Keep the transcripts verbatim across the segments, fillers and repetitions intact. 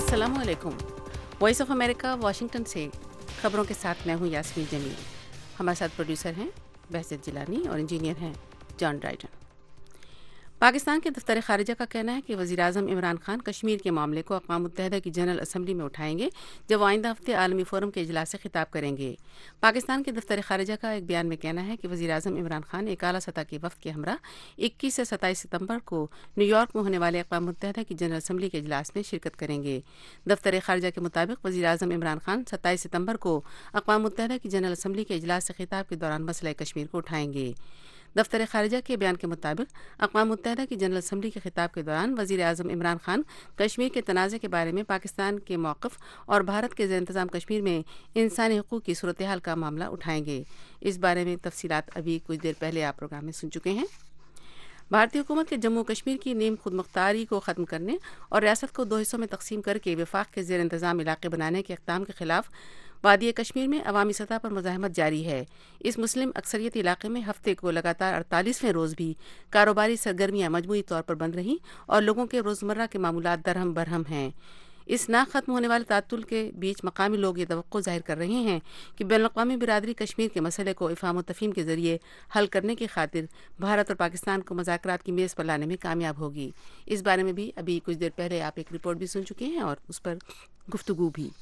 अस्सलाम वालेकुम। Voice of America Washington से खबरों के साथ मैं हूँ यास्मीन जमील। हमारे साथ प्रोड्यूसर हैं बहजत जिलानी और इंजीनियर हैं जॉन ड्राइटन। पाकिस्तान के दफ्तर ख़ारिजा का कहना है कि वज़ीर-ए-आज़म इमरान खान कश्मीर के मामले को अक़वाम मुत्तहिदा की जनरल असम्बली में उठाएंगे जब आइंदा हफ्ते आलमी फोरम के इजलास से खिताब करेंगे। पाकिस्तान के दफ्तर ख़ारिजा का एक बयान में कहना है कि वज़ीर-ए-आज़म इमरान खान एक आला सतह के वफ़द के हमरा इक्कीस से सत्ताईस सितंबर को न्यूयॉर्क में होने वाले अक़वाम मुत्तहिदा की जनरल असम्बली के इजलास में शिरकत करेंगे। दफ्तर ख़ारिजा के मुताबिक वज़ीर-ए-आज़म इमरान खान सत्ताईस सितंबर को अक़वाम मुत्तहिदा की जनरल असम्बली के इजलास से खिताब के दौरान मसला कश्मीर को उठाएंगे। दफ्तर ख़ारिजा के बयान के मुताबिक अक़वाम मुत्तहिदा की जनरल असम्बली के खिताब के दौरान वज़ीर-ए-आज़म इमरान खान कश्मीर के तनाज़े के बारे में पाकिस्तान के मौक़िफ़ और भारत के ज़ेर इंतज़ाम कश्मीर में इंसानी हुकूक़ की सूरत हाल का मामला उठाएंगे। इस बारे में तफ़सीलात अभी कुछ देर पहले आप प्रोग्राम में सुन चुके हैं। भारतीय हुकूमत के जम्मू कश्मीर की नीम खुद मुख्तारी को ख़त्म करने और रियासत को दो हिस्सों में तकसीम करके वफाक के ज़ेर इंतज़ाम इलाके बनाने के इक़दाम के ख़िलाफ़ वादी कश्मीर में अवामी सतह पर मुज़ाहमत जारी है। इस मुस्लिम अक्सरियती इलाके में हफ्ते को लगातार अड़तालीसवें रोज़ भी कारोबारी सरगर्मियाँ मजमूई तौर पर बंद रहीं और लोगों के रोज़मर्रा के मामूलात दरहम बरहम हैं। इस ना ख़त्म होने वाले तातुल के बीच मकामी लोग ये तवक्को ज़ाहिर कर रहे हैं कि बैनुल-अक़वामी बिरादरी कश्मीर के मसले को इफ़हाम व तफ़हीम के ज़रिए हल करने की खातिर भारत और पाकिस्तान को मुज़ाकरात की मेज़ पर लाने में कामयाब होगी। इस बारे में भी अभी कुछ देर पहले आप एक रिपोर्ट भी सुन चुके हैं और उस पर गुफ्तगू भी।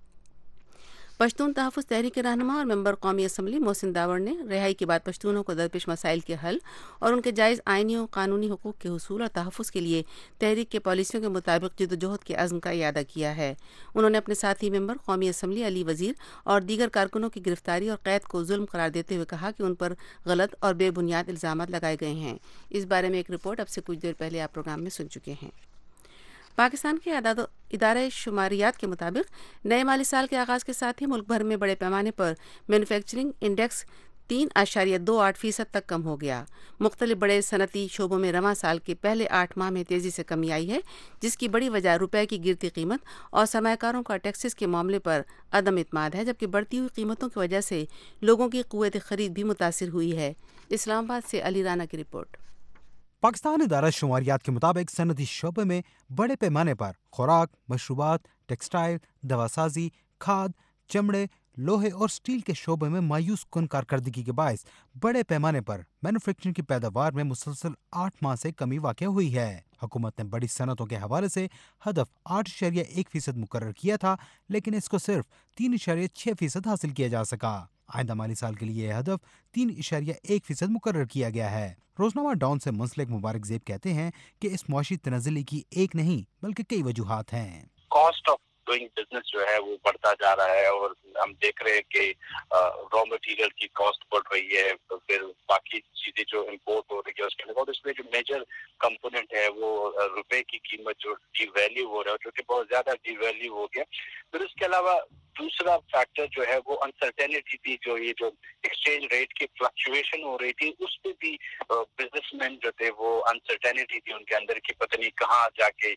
पश्तून तहफ़्फ़ुज़ तहरीक के रहनुमा और मेंबर कौमी असम्बली मोहसिन दावड़ ने रिहाई के बाद पश्तूनों को दरपेश मसाइल के हल और उनके जायज़ आइनी और कानूनी हुकूक़ के हुसूल और तहफ़्फ़ुज़ के लिए तहरीक के पॉलिसियों के मुताबिक जद्दोजहद के अज़्म का इयादा किया है। उन्होंने अपने साथी मेंबर कौमी असम्बली अली वज़ीर और दीगर कारकुनों की गिरफ्तारी और क़ैद को जुल्म करार देते हुए कहा कि उन पर गलत और बेबुनियाद इल्ज़ामात लगाए गए हैं। इस बारे में एक रिपोर्ट अब से कुछ देर पहले आप प्रोग्राम में सुन चुके हैं। पाकिस्तान के इदारे शुमारियात के मुताबिक नए माली साल के आगाज़ के साथ ही मुल्क भर में बड़े पैमाने पर मैन्युफैक्चरिंग इंडेक्स तीन आशारिया दो आठ फीसद तक कम हो गया। मुख्तलिफ बड़े सनती शोबों में रवां साल के पहले आठ माह में तेज़ी से कमी आई है, जिसकी बड़ी वजह रुपए की गिरती कीमत और सरमायाकारों का टैक्सेस के मामले पर अदम इत्मीनान है, जबकि बढ़ती हुई कीमतों की वजह से लोगों की क़ुव्वत ख़रीद भी मुतासिर हुई है। इस्लामाबाद से अली राना की रिपोर्ट। पाकिस्तान इदारा शुमारियात के मुताबिक सनती शोबे में बड़े पैमाने पर खुराक, मशरूबात, टेक्सटाइल, दवासाजी, खाद, चमड़े, लोहे और स्टील के शोबे में मायूस कुन कारकर्दगी के बायस बड़े पैमाने पर मैन्युफैक्चरिंग की पैदावार में मुसलसल आठ माह से कमी वाक़ हुई है। हुकूमत ने बड़ी सनतों के हवाले से हदफ आठ इशारिया एक फीसद मुकर्रर किया था, लेकिन इसको सिर्फ तीन इशारिया छः फीसद हासिल किया जा सका। आइंदा माली साल के लिए यह हदफ तीन इशारिया एक फीसद मुकर्रर किया गया है। रोजनामा डाउन से मुंसलिक मुबारक ज़ेब कहते हैं कि इस मुआशी तनज़्ज़ुली की एक नहीं बल्कि कई वजूहात हैं। कॉस्ट ऑफ डूइंग बिजनेस जो है वो बढ़ता जा रहा है और हम देख रहे हैं कि रॉ मटेरियल की कॉस्ट बढ़ रही है, तो फिर बाकी चीजें जो इम्पोर्ट हो रही है उसके बाद उसमें जो मेजर कंपोनेंट है वो रुपए की कीमत जो डिवैल्यू हो रहा है, जो कि बहुत ज्यादा डिवैल्यू हो गया। फिर उसके अलावा दूसरा फैक्टर जो है वो अनसर्टेनिटी थी, जो ये जो एक्सचेंज रेट की फ्लक्चुएशन हो रही थी उस पर भी बिजनेसमैन जो थे वो अनसर्टेनिटी थी उनके अंदर की, पता नहीं कहाँ जाके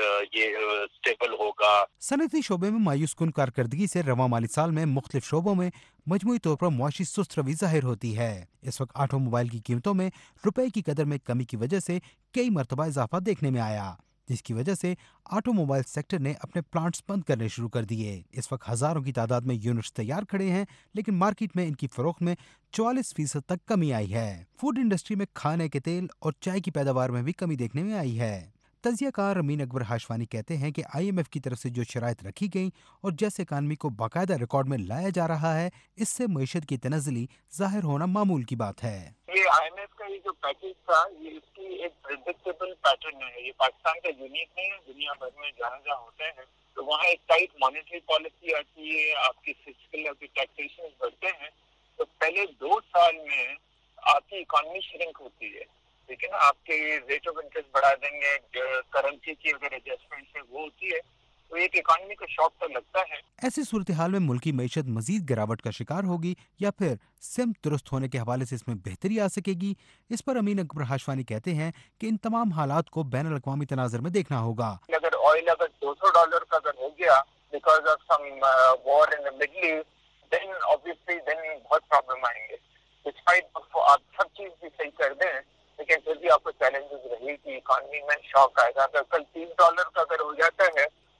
ये स्टेबल होगा। सनती शोबे में मायूस कुन कारकर्दगी से रवां माली साल में मुख्तलिफ शोबों में मजमूई तौर पर मुआशी सुस्त रवी जाहिर होती है। इस वक्त ऑटोमोबाइल की कीमतों में रुपए की कदर में कमी की वजह से कई मरतबा इजाफा देखने में आया, जिसकी वजह से ऑटोमोबाइल सेक्टर ने अपने प्लांट्स बंद करने शुरू कर दिए। इस वक्त हजारों की तादाद में यूनिट्स तैयार खड़े हैं, लेकिन मार्केट में इनकी फरोख्त में चौवालीस फीसद तक कमी आई है। फूड इंडस्ट्री में खाने के तेल और चाय की पैदावार में भी कमी देखने में आई है। तजियाकार अमीन अकबर हाशवानी कहते हैं कि आई एम एफ की तरफ से जो शराइत रखी गई और जैसे इकानमी को बाकायदा रिकॉर्ड में लाया जा रहा है, इससे मईशत की तनज़्ज़ुली जाहिर होना मामूल की बात है। ये आई एम एफ का ये जो पैकेज था, ये इसकी एक प्रेडिक्टेबल पैटर्न है। ये पाकिस्तान का यूनिक नहीं है, दुनिया भर में जहाँ जहाँ होते हैं तो वहाँ एक टाइट मॉनेटरी पॉलिसी आती है, आपकी फिस्कल आपकी टैक्सेशन बढ़ते हैं। तो पहले दो साल में आपकी इकॉनमी श्रिंक होती है, लेकिन आपके रेट ऑफ इंटरेस्ट बढ़ा देंगे, करेंसी की अगर एडजस्टमेंट है वो होती है, तो एक इकॉनमी को शॉक तो लगता है। ऐसी सूरत हाल में मुल्की मईशत मजीद गिरावट का शिकार होगी या फिर सिमत दुरुस्त होने के हवाले से इसमें बेहतरी आ सकेगी? इस पर अमीन अकबर हाशवानी कहते हैं कि इन तमाम हालात को बैनुल अक़वामी तनाज़ुर में देखना होगा। अगर ऑयल अगर दो सौ डॉलर का अगर हो गया because of some war in the middle east, then obviously then बहुत प्रॉब्लम आएंगे। डिस्पाइट आप सब चीज भी सही कर दें, लेकिन फिर भी आपको चैलेंजेस रही कि इकॉनमी में शॉक आएगा। अगर कल तीस डॉलर का अगर हो जाता है तो आप थोड़ी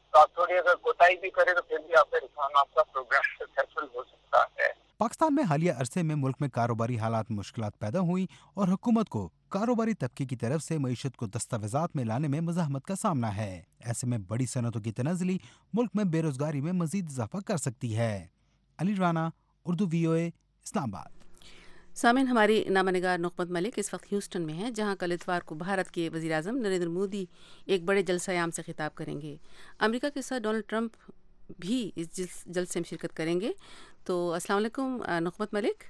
थोड़ी अगर कोताही भी करे तो फिर भी आपका रिफॉर्म आपका प्रोग्राम सक्सेसफुल हो सकता है। पाकिस्तान में हालिया अरसे में मुल्क में कारोबारी हालात में मुश्किलात पैदा हुई और हुकूमत को कारोबारी तबके की तरफ से मईशत को दस्तावेजात में लाने में मज़ाहमत का सामना है। ऐसे में बड़ी सनतों की तनज़ली मुल्क में बेरोजगारी में मजीद इजाफा कर सकती है। Ali Rana, Urdu V O A, Islamabad. Samin, हमारी नामा निगार नुकमत मलिक इस वक्त ह्यूस्टन में है, जहां कल इतवार को भारत के वज़ीर आज़म नरेंद्र मोदी एक बड़े जलसा-ए-आम से खिताब करेंगे। अमेरिका के साथ डोनाल्ड ट्रंप भी इस जलसे में शिरकत करेंगे। तो अस्सलाम वालेकुम नुकमत मलिक।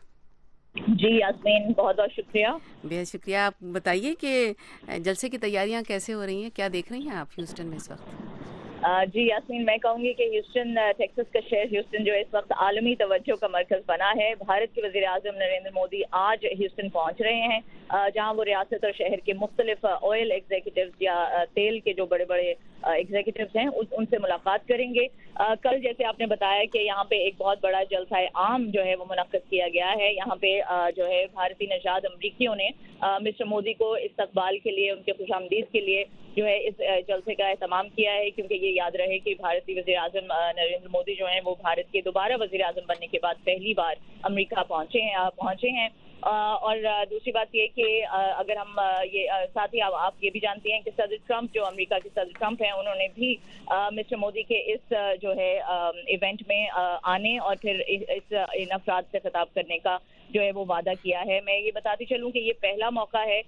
जी यास्मीन, बहुत बहुत शुक्रिया। बेहद शुक्रिया। आप बताइए कि जलसे की तैयारियां कैसे हो रही हैं, क्या देख रही हैं आप ह्यूस्टन में इस वक्त? जी यास्मीन, मैं कहूँगी कि ह्यूस्टन, टेक्सास का शहर ह्यूस्टन जो है इस वक्त आलमी तवज्जो का मरकज़ बना है। भारत के वज़ीर आज़म नरेंद्र मोदी आज ह्यूस्टन पहुँच रहे हैं, जहाँ वो रियासत और शहर के मुख्तलिफ ऑयल एग्जीक्यूटिव्स या तेल के जो बड़े बड़े एग्जीक्यूटिव्स हैं उन, उनसे मुलाकात करेंगे। आ, कल जैसे आपने बताया कि यहाँ पे एक बहुत बड़ा जलसा आम जो है वो मुनक्किद किया गया है। यहाँ पे आ, जो है भारतीय नजाद अमरीकियों ने आ, मिस्टर मोदी को इस्तकबाल के लिए, उनके खुशामदीद के लिए जो है इस जलसे का एहतमाम किया है, क्योंकि ये याद रहे कि भारतीय वज़ीर आज़म नरेंद्र मोदी जो हैं वो भारत के दोबारा वज़ीर आज़म बनने के बाद पहली बार अमेरिका पहुँचे हैं पहुँचे हैं और दूसरी बात ये कि अगर हम ये साथ ही आप, आप ये भी जानती हैं कि सदर ट्रंप, जो अमेरिका के सदर ट्रंप हैं, उन्होंने भी मिस्टर मोदी के इस जो है इवेंट में आने और फिर इस इन अफराद से खिताब करने का जो है वो वादा किया है। मैं ये बताती चलूँ कि ये पहला मौका है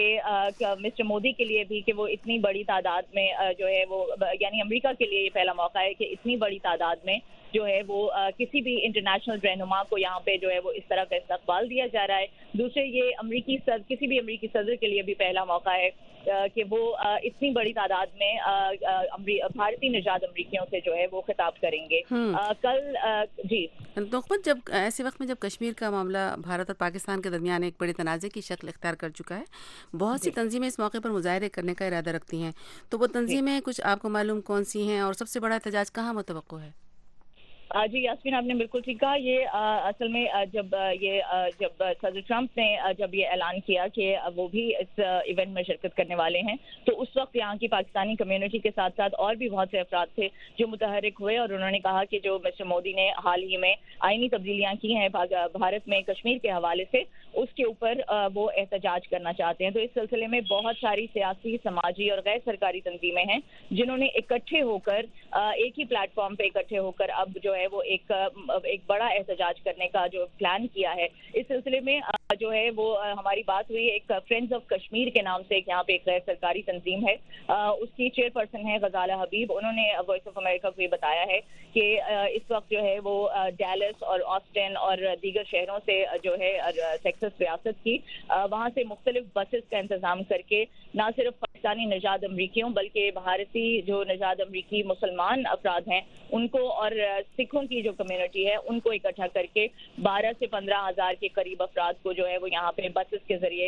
कि मिस्टर मोदी के लिए भी कि वो इतनी बड़ी तादाद में जो है वो, यानी अमेरिका के लिए ये पहला मौका है कि इतनी बड़ी तादाद में जो है वो आ, किसी भी इंटरनेशनल रहनुमा को यहाँ पे जो है वो इस तरह का इस्तकबाल दिया जा रहा है। दूसरे, ये अमरीकी सदर, किसी भी अमरीकी सदर के लिए भी पहला मौका है आ, कि वो आ, इतनी बड़ी तादाद में भारतीय निजात अमरीकियों से जो है वो खिताब करेंगे। आ, कल आ, जी नुकमत, जब ऐसे वक्त में जब कश्मीर का मामला भारत और पाकिस्तान के दरमियान एक बड़े तनाज़े की शक्ल इख्तियार कर चुका है, बहुत सी तंजीमें इस मौके पर मुजाहरे करने का इरादा रखती हैं, तो वो तंजीमें कुछ आपको मालूम कौन सी हैं और सबसे बड़ा एहतजाज कहाँ मुतवक्को है? जी यास्मीन, आपने बिल्कुल ठीक कहा। ये आ, असल में आ, जब आ, ये आ, जब सदर ट्रंप ने आ, जब ये ऐलान किया कि वो भी इस इवेंट में शिरकत करने वाले हैं, तो उस वक्त यहाँ की पाकिस्तानी कम्युनिटी के साथ साथ और भी बहुत से अफराद थे जो मुतहरिक हुए और उन्होंने कहा कि जो मिस्टर मोदी ने हाल ही में आईनी तब्दीलियाँ की हैं भारत में कश्मीर के हवाले से, उसके ऊपर वो एहतजाज करना चाहते हैं। तो इस सिलसिले में बहुत सारी सियासी, समाजी और गैर सरकारी तंजीमें हैं जिन्होंने इकट्ठे होकर एक ही प्लेटफॉर्म पे इकट्ठे होकर अब जो है वो एक एक बड़ा एहतजाज करने का जो प्लान किया है। इस सिलसिले में जो है वो हमारी बात हुई, एक फ्रेंड्स ऑफ कश्मीर के नाम से एक यहाँ पे एक गैर सरकारी तंजीम है, उसकी चेयरपर्सन है गजाला हबीब। उन्होंने वॉइस ऑफ अमेरिका को ये बताया है कि इस वक्त जो है वो डैलस और ऑस्टिन और दीगर शहरों से जो है टेक्सास रियासत की, वहाँ से मुख्तलिफ बसेस का इंतजाम करके न सिर्फ पाकिस्तानी नजाद अमरीकियों बल्कि भारतीय जो नजाद अमरीकी मुसलमान अफराद हैं उनको और सिखों की जो कम्युनिटी है उनको इकट्ठा करके बारह से पंद्रह हजार के करीब अफराद को जो है वो यहाँ पे बसेस के जरिए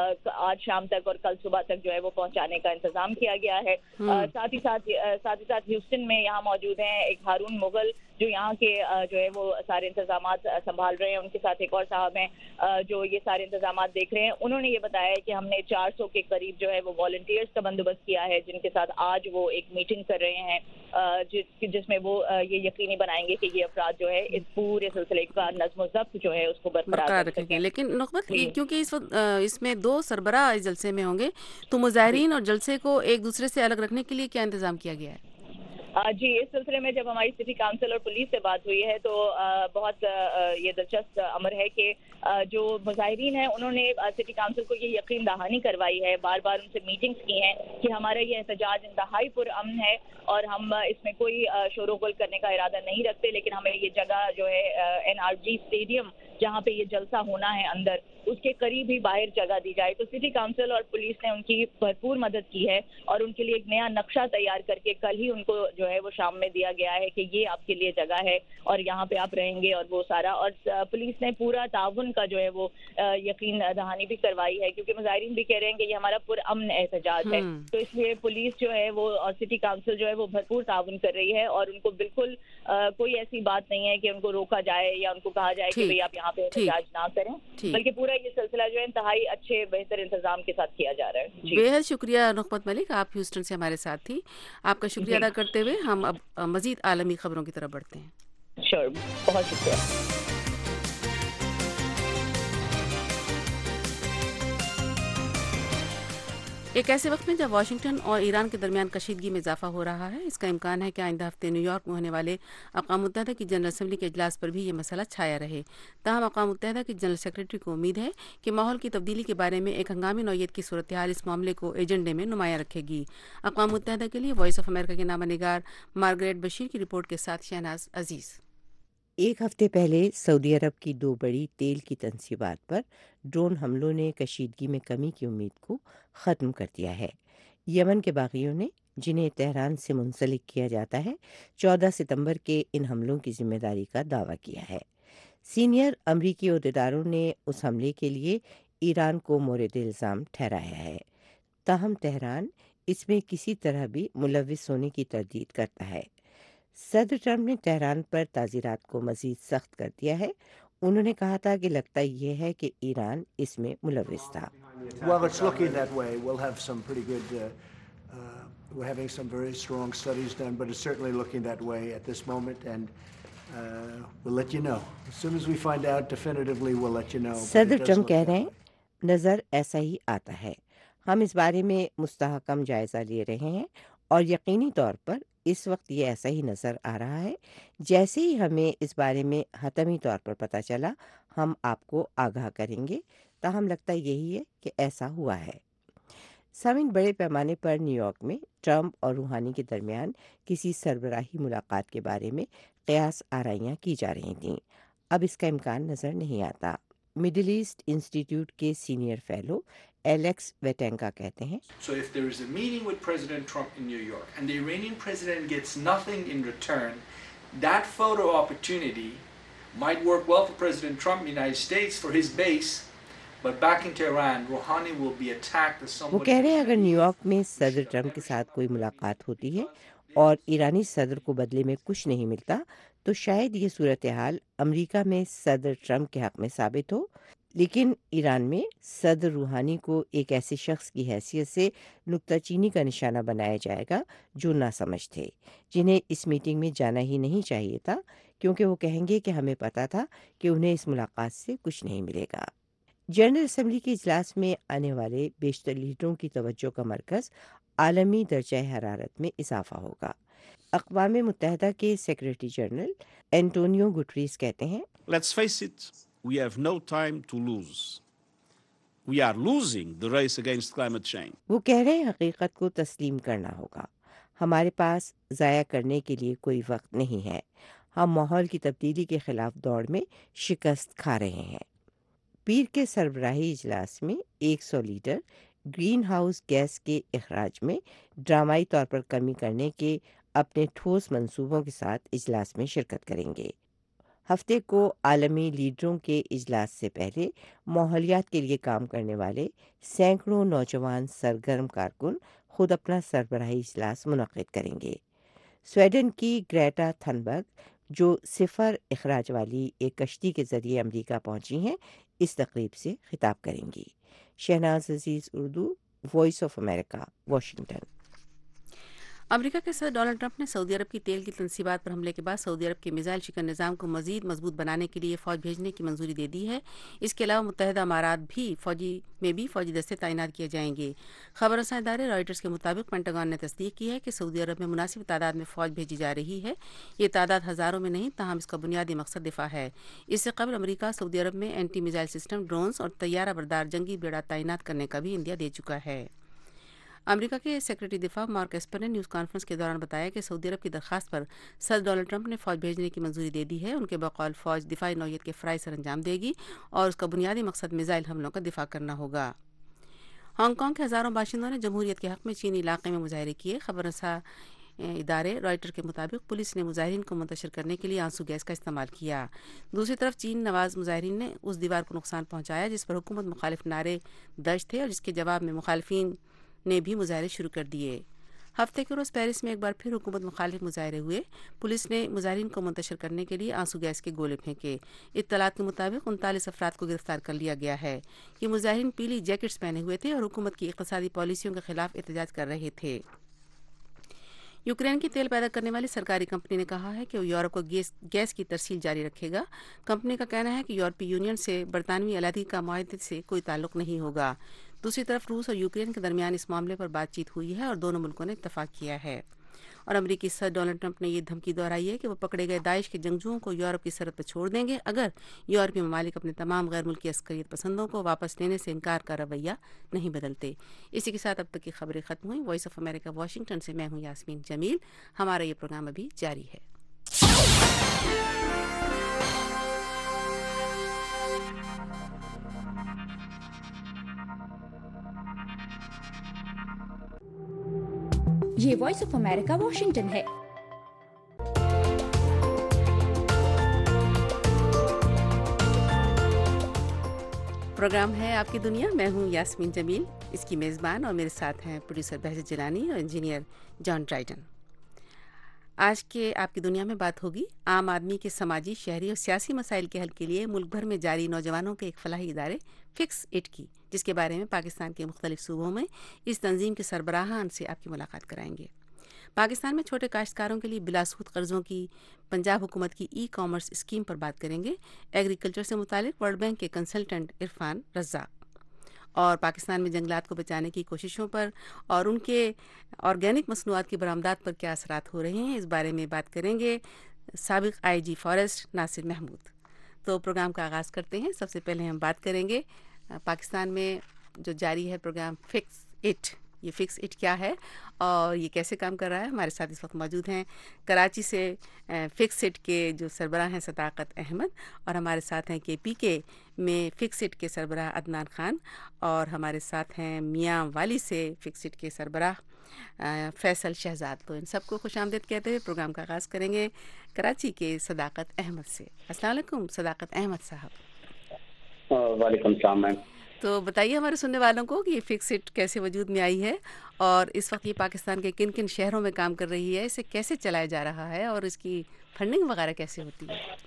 आज शाम तक और कल सुबह तक जो है वो पहुंचाने का इंतजाम किया गया है। साथ ही साथ साथ ही साथ ह्यूस्टन में यहाँ मौजूद हैं एक हारून मुगल जो यहाँ के जो है वो सारे इंतजाम संभाल रहे हैं, उनके साथ एक और साहब हैं जो ये सारे इंतजाम देख रहे हैं। उन्होंने ये बताया कि हमने चार सौ के करीब जो है वो वॉलंटियर्स का बंदोबस्त किया है जिनके साथ आज वो एक मीटिंग कर रहे हैं जिस जिसमें वो ये यकीनी बनाएंगे कि ये अफराद जो है इस पूरे सिलसिले का नज़्म ज़ब्त जो है उसको बरकरार रखेंगे। लेकिन नुकमत, क्योंकि इस वक्त इसमें दो सरबराह इस जलसे में होंगे, तो मुजाहिरीन और जलसे को एक दूसरे से अलग रखने के लिए क्या इंतजाम किया गया है? जी, इस सिलसिले में जब हमारी सिटी काउंसिल और पुलिस से बात हुई है तो बहुत ये दिलचस्प अमर है कि जो मुजाहिरीन हैं उन्होंने सिटी काउंसिल को ये यकीन दहानी करवाई है, बार बार उनसे मीटिंग्स की हैं कि हमारा ये एहतजाज इंतहाई पुरअमन है और हम इसमें कोई शोरगुल करने का इरादा नहीं रखते, लेकिन हमें ये जगह जो है एन आर जी स्टेडियम जहाँ पे ये जलसा होना है अंदर, उसके करीब ही बाहर जगह दी जाए। तो सिटी काउंसिल और पुलिस ने उनकी भरपूर मदद की है और उनके लिए एक नया नक्शा तैयार करके कल ही उनको जो है वो शाम में दिया गया है कि ये आपके लिए जगह है और यहाँ पे आप रहेंगे और वो सारा। और पुलिस ने पूरा ताउन का जो है वो यकीन दहानी भी करवाई है क्योंकि मुजाहिरीन भी कह रहे हैं कि ये हमारा पुरअमन एहतजाज है, तो इसलिए पुलिस जो है वो और सिटी काउंसिल जो है वो भरपूर ताउन कर रही है और उनको बिल्कुल आ, कोई ऐसी बात नहीं है कि उनको रोका जाए या उनको कहा जाए कि भाई आप यहाँ पे एहतजाज ना करें, बल्कि पूरा ये सिलसिला जो है इंतहाई अच्छे बेहतर इंतजाम के साथ किया जा रहा है। बेहद शुक्रिया नुकमत मलिक, आप ह्यूस्टन से हमारे साथ थी। आपका शुक्रिया अदा करते हुए ہوئے ہم اب مزید عالمی خبروں کی طرف بڑھتے ہیں. شور بہت شکریہ. ایک ایسے وقت میں جب واشنگٹن اور ایران کے درمیان کشیدگی میں اضافہ ہو رہا ہے، اس کا امکان ہے کہ آئندہ ہفتے نیو یارک میں ہونے والے اقوام متحدہ کی جنرل اسمبلی کے اجلاس پر بھی یہ مسئلہ چھایا رہے. تاہم اقوام متحدہ کی جنرل سیکرٹری کو امید ہے کہ ماحول کی تبدیلی کے بارے میں ایک ہنگامی نوعیت کی صورتحال اس معاملے کو ایجنڈے میں نمایاں رکھے گی. اقوام متحدہ کے لیے وائس آف امریکہ کے نامہ نگار مارگریٹ بشیر کی رپورٹ کے ساتھ شہناز عزیز. ایک ہفتے پہلے سعودی عرب کی دو بڑی تیل کی تنصیبات پر ڈرون حملوں نے کشیدگی میں کمی کی امید کو ختم کر دیا ہے. یمن کے باغیوں نے، جنہیں تہران سے منسلک کیا جاتا ہے، چودہ ستمبر کے ان حملوں کی ذمہ داری کا دعویٰ کیا ہے. سینئر امریکی عہدیداروں نے اس حملے کے لیے ایران کو مورد الزام ٹھہرایا ہے. تاہم تہران اس میں کسی طرح بھی ملوث ہونے کی تردید کرتا ہے. صدر ٹرمپ نے تہران پر تعزیرات کو مزید سخت کر دیا ہے. انہوں نے کہا تھا کہ لگتا یہ ہے کہ ایران اس میں ملوث تھا. Well, it's looking that way. We'll have some pretty good, uh, uh, we're having some very strong studies done, but it's certainly looking that way at this moment, and uh, we'll let you know. As soon as we find out definitively, we'll let you know. صدر Trump کہہ رہے ہیں نظر ایسا ہی آتا ہے. ہم اس بارے میں مستحکم جائزہ لے رہے ہیں اور یقینی طور پر اس وقت یہ ایسا ہی نظر آ رہا ہے. جیسے ہی ہمیں اس بارے میں حتمی طور پر پتہ چلا ہم آپ کو آگاہ کریں گے. تاہم لگتا یہی ہے کہ ایسا ہوا ہے. سامعین، بڑے پیمانے پر نیو یارک میں ٹرمپ اور روحانی کے درمیان کسی سربراہی ملاقات کے بارے میں قیاس آرائیاں کی جا رہی تھیں. اب اس کا امکان نظر نہیں آتا. مڈل ایسٹ انسٹیٹیوٹ کے سینئر فیلو ایلیکس ویٹینکا کہتے ہیں، So if there is a meeting with President Trump in New York and the Iranian president gets nothing in return, that photo opportunity might work well for President Trump in the United States for his base, but back in Tehran, Rouhani will be attacked as somebody. وہ کہہ رہے ہیں اگر new York میں صدر Trump کے ساتھ کوئی ملاقات ہوتی ہے اور ایرانی صدر کو بدلے میں کچھ نہیں ملتا تو شاید یہ صورتحال امریکہ میں صدر ٹرمپ کے حق میں ثابت ہو، لیکن ایران میں صدر روحانی کو ایک ایسے شخص کی حیثیت سے نکتہ چینی کا نشانہ بنایا جائے گا جو ناسمجھ تھے، جنہیں اس میٹنگ میں جانا ہی نہیں چاہیے تھا، کیونکہ وہ کہیں گے کہ ہمیں پتہ تھا کہ انہیں اس ملاقات سے کچھ نہیں ملے گا. جنرل اسمبلی کے اجلاس میں آنے والے بیشتر لیڈروں کی توجہ کا مرکز عالمی درجہ حرارت میں اضافہ ہوگا. اقوام متحدہ کے سیکرٹری جنرل اینٹونیو گٹریس کہتے ہیں، Let's face it, we have no time to lose. We are losing the race against climate change. وہ کہہ رہے ہیں حقیقت کو تسلیم کرنا ہوگا. ہمارے پاس ضائع کرنے کے لیے کوئی وقت نہیں ہے. ہم ماحول کی تبدیلی کے خلاف دوڑ میں شکست کھا رہے ہیں. پیر کے سربراہی اجلاس میں ایک سو لیڈر گرین ہاؤس گیس کے اخراج میں ڈرامائی طور پر کمی کرنے کے اپنے ٹھوس منصوبوں کے ساتھ اجلاس میں شرکت کریں گے. ہفتے کو عالمی لیڈروں کے اجلاس سے پہلے ماحولیات کے لیے کام کرنے والے سینکڑوں نوجوان سرگرم کارکن خود اپنا سربراہی اجلاس منعقد کریں گے. سویڈن کی گریٹا تھنبرگ، جو صفر اخراج والی ایک کشتی کے ذریعے امریکہ پہنچی ہیں، اس تقریب سے خطاب کریں گی. Shahnaz Aziz, Urdu, voice of America, Washington. امریکہ کے صدر ڈونلڈ ٹرمپ نے سعودی عرب کی تیل کی تنصیبات پر حملے کے بعد سعودی عرب کے میزائل شکن نظام کو مزید مضبوط بنانے کے لیے فوج بھیجنے کی منظوری دے دی ہے. اس کے علاوہ متحدہ امارات بھی فوجی میں بھی فوجی دستے تعینات کیے جائیں گے. خبر رساں ادارے رائٹرز کے مطابق پینٹاگن نے تصدیق کی ہے کہ سعودی عرب میں مناسب تعداد میں فوج بھیجی جا رہی ہے. یہ تعداد ہزاروں میں نہیں، تاہم اس کا بنیادی مقصد دفاع ہے. اس سے قبل امریکہ سعودی عرب میں اینٹی میزائل سسٹم، ڈرونز اور طیارہ بردار جنگی بیڑا تعینات کرنے کا بھی عندیہ دے چکا ہے. امریکہ کے سیکرٹری دفاع مارک ایسپر نے نیوز کانفرنس کے دوران بتایا کہ سعودی عرب کی درخواست پر صدر ڈونلڈ ٹرمپ نے فوج بھیجنے کی منظوری دے دی ہے. ان کے بقول فوج دفاعی نوعیت کے فرائض سر انجام دے گی اور اس کا بنیادی مقصد میزائل حملوں کا دفاع کرنا ہوگا. ہانگ کانگ کے ہزاروں باشندوں نے جمہوریت کے حق میں چینی علاقے میں مظاہرے کیے. خبر رساں ادارے رائٹر کے مطابق پولیس نے مظاہرین کو منتشر کرنے کے لیے آنسو گیس کا استعمال کیا. دوسری طرف چین نواز مظاہرین نے اس دیوار کو نقصان پہنچایا جس پر حکومت مخالف نعرے درج تھے اور جس کے جواب میں مخالفین نے بھی مظاہرے شروع کر دیے. ہفتے کے روز پیرس میں ایک بار پھر حکومت مخالف مظاہرے ہوئے. پولیس نے مظاہرین کو منتشر کرنے کے لیے آنسو گیس کے گولے پھینکے. اطلاعات کے مطابق انتالیس افراد کو گرفتار کر لیا گیا ہے. یہ مظاہرین پیلی جیکٹس پہنے ہوئے تھے اور حکومت کی اقتصادی پالیسیوں کے خلاف احتجاج کر رہے تھے. यूक्रेन की तेल पैदा करने वाली सरकारी कंपनी ने कहा है कि वो यूरोप को गैस गैस की तरसील जारी रखेगा। कंपनी का कहना है कि यूरोपीय यूनियन से बरतानवी अलहदगी का मुआहदे से कोई ताल्लुक नहीं होगा। दूसरी तरफ रूस और यूक्रेन के दरमियान इस मामले पर बातचीत हुई है और दोनों मुल्कों ने इत्तफाक किया है। और अमेरिकी सदर डोनाल्ड ट्रंप ने ये धमकी दोहराई है कि वो पकड़े गए दाइश के जंगजुओं को यूरोप की सरहद पर छोड़ देंगे अगर यूरोपीय ममालिक अपने तमाम गैर मुल्की अस्करियत पसंदों को वापस लेने से इनकार का रवैया नहीं बदलते। इसी के साथ अब तक की खबरें खत्म हुई। वॉइस ऑफ अमेरिका वाशिंगटन से मैं हूँ यास्मीन जमील। हमारा ये प्रोग्राम अभी जारी है। ये वॉइस ऑफ अमेरिका वाशिंगटन है। प्रोग्राम है आपकी दुनिया। मैं हूं यास्मीन जमील, इसकी मेज़बान, और मेरे साथ हैं प्रोड्यूसर बहजत जिलानी और इंजीनियर जॉन ड्राइडन। आज के आपकी दुनिया में बात होगी आम आदमी के समाजी, शहरी और सियासी मसाइल के हल के लिए मुल्क भर में जारी नौजवानों के एक फलाही इदारे फिक्स इट की, जिसके बारे में पाकिस्तान के मुख्तलिफ सूबों में इस तंजीम के सरबराहान से आपकी मुलाकात कराएंगे। पाकिस्तान में छोटे काश्तकारों के लिए बिलासूद कर्ज़ों की पंजाब हुकूमत की ई कॉमर्स स्कीम पर बात करेंगे एग्रीकल्चर से मुतालिक वर्ल्ड बैंक के कंसल्टेंट इरफान रज़ाक। और पाकिस्तान में जंगलात को बचाने की कोशिशों पर और उनके ऑर्गेनिक मसनूआत की बरामदात पर क्या असरात हो रहे हैं, इस बारे में बात करेंगे साबिक I G forest Nasir Mahmood. तो प्रोग्राम का आगाज़ करते हैं। सबसे पहले हम बात करेंगे पाकिस्तान में जो जारी है प्रोग्राम फिक्स इट। ये फिक्स इट क्या है और ये कैसे काम कर रहा है। हमारे साथ इस वक्त मौजूद हैं कराची से फिक्स इट के जो सरबराह हैं सदाकत अहमद, और हमारे साथ हैं के पी के में फिक्स इट के सरबराह अदनान खान, और हमारे साथ हैं मियाँ वाली से फिक्स इट के सरबराह फैसल शहजाद। तो इन सबको खुशामदीद कहते हुए प्रोग्राम का आगाज़ करेंगे कराची के सदाकत अहमद से। अस्सलाम वालेकुम सदाकत अहमद साहब। वालेकुम सलाम मैम। तो बताइए हमारे सुनने वालों को कि ये फिक्स इट कैसे वजूद में आई है और इस वक्त ये पाकिस्तान के किन किन शहरों में काम कर रही है, इसे कैसे चलाया जा रहा है और इसकी फंडिंग वगैरह कैसे होती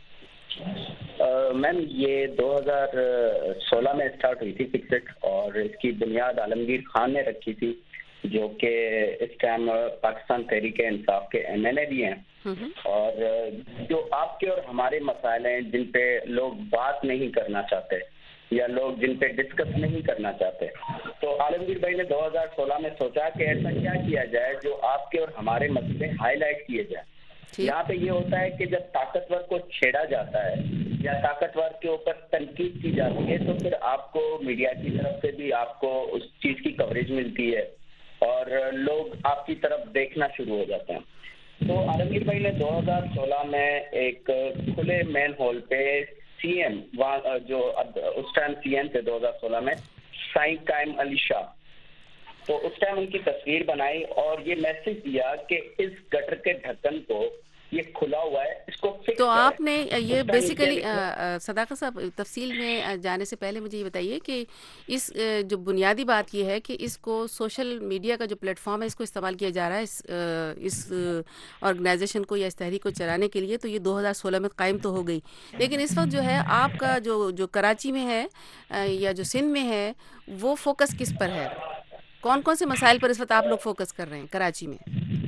है। मैम ये दो हज़ार सोलह में स्टार्ट हुई थी फिक्स इट, और इसकी बुनियाद आलमगीर खान ने रखी थी, जो कि इस टाइम पाकिस्तान तहरीक इंसाफ के एम एन ए भी हैं। और जो आपके और हमारे मसाइल हैं जिन पे लोग बात नहीं करना चाहते या लोग जिन पे डिस्कस नहीं करना चाहते, तो आलमगीर भाई ने दो हज़ार सोलह में सोचा कि ऐसा क्या किया जाए जो आपके और हमारे मसले हाईलाइट किए जाए। यहाँ पे ये होता है कि जब ताकतवर को छेड़ा जाता है या ताकतवर के ऊपर तनकीद की जाती है तो फिर आपको मीडिया की तरफ से भी आपको उस चीज की कवरेज मिलती है और लोग आपकी तरफ देखना शुरू हो जाते हैं। तो आलमगीर भाई ने दो हज़ार सोलह में एक खुले मेन हॉल पे सीएम वहाँ जो उस टाइम सीएम थे दो हज़ार सोलह में साईं कायम अली शाह, तो उस टाइम उनकी तस्वीर बनाई और ये मैसेज दिया कि इस गटर के ढक्कन को ये खुला हुआ है, इसको फिक्स तो आपने ये बेसिकली सदाकत साहब तफसील में जाने से पहले मुझे ये बताइए कि इस जो बुनियादी बात ये है कि इसको सोशल मीडिया का जो प्लेटफॉर्म है इसको इस्तेमाल किया जा रहा है इस इस ऑर्गेनाइजेशन को या इस तहरीक को चलाने के लिए, तो ये दो हज़ार सोलह में कायम तो हो गई, लेकिन इस वक्त जो है आपका जो जो कराची में है या जो सिंध में है वो फोकस किस पर है? कौन कौन से मसाइल पर इस वक्त आप लोग फोकस कर रहे हैं कराची में?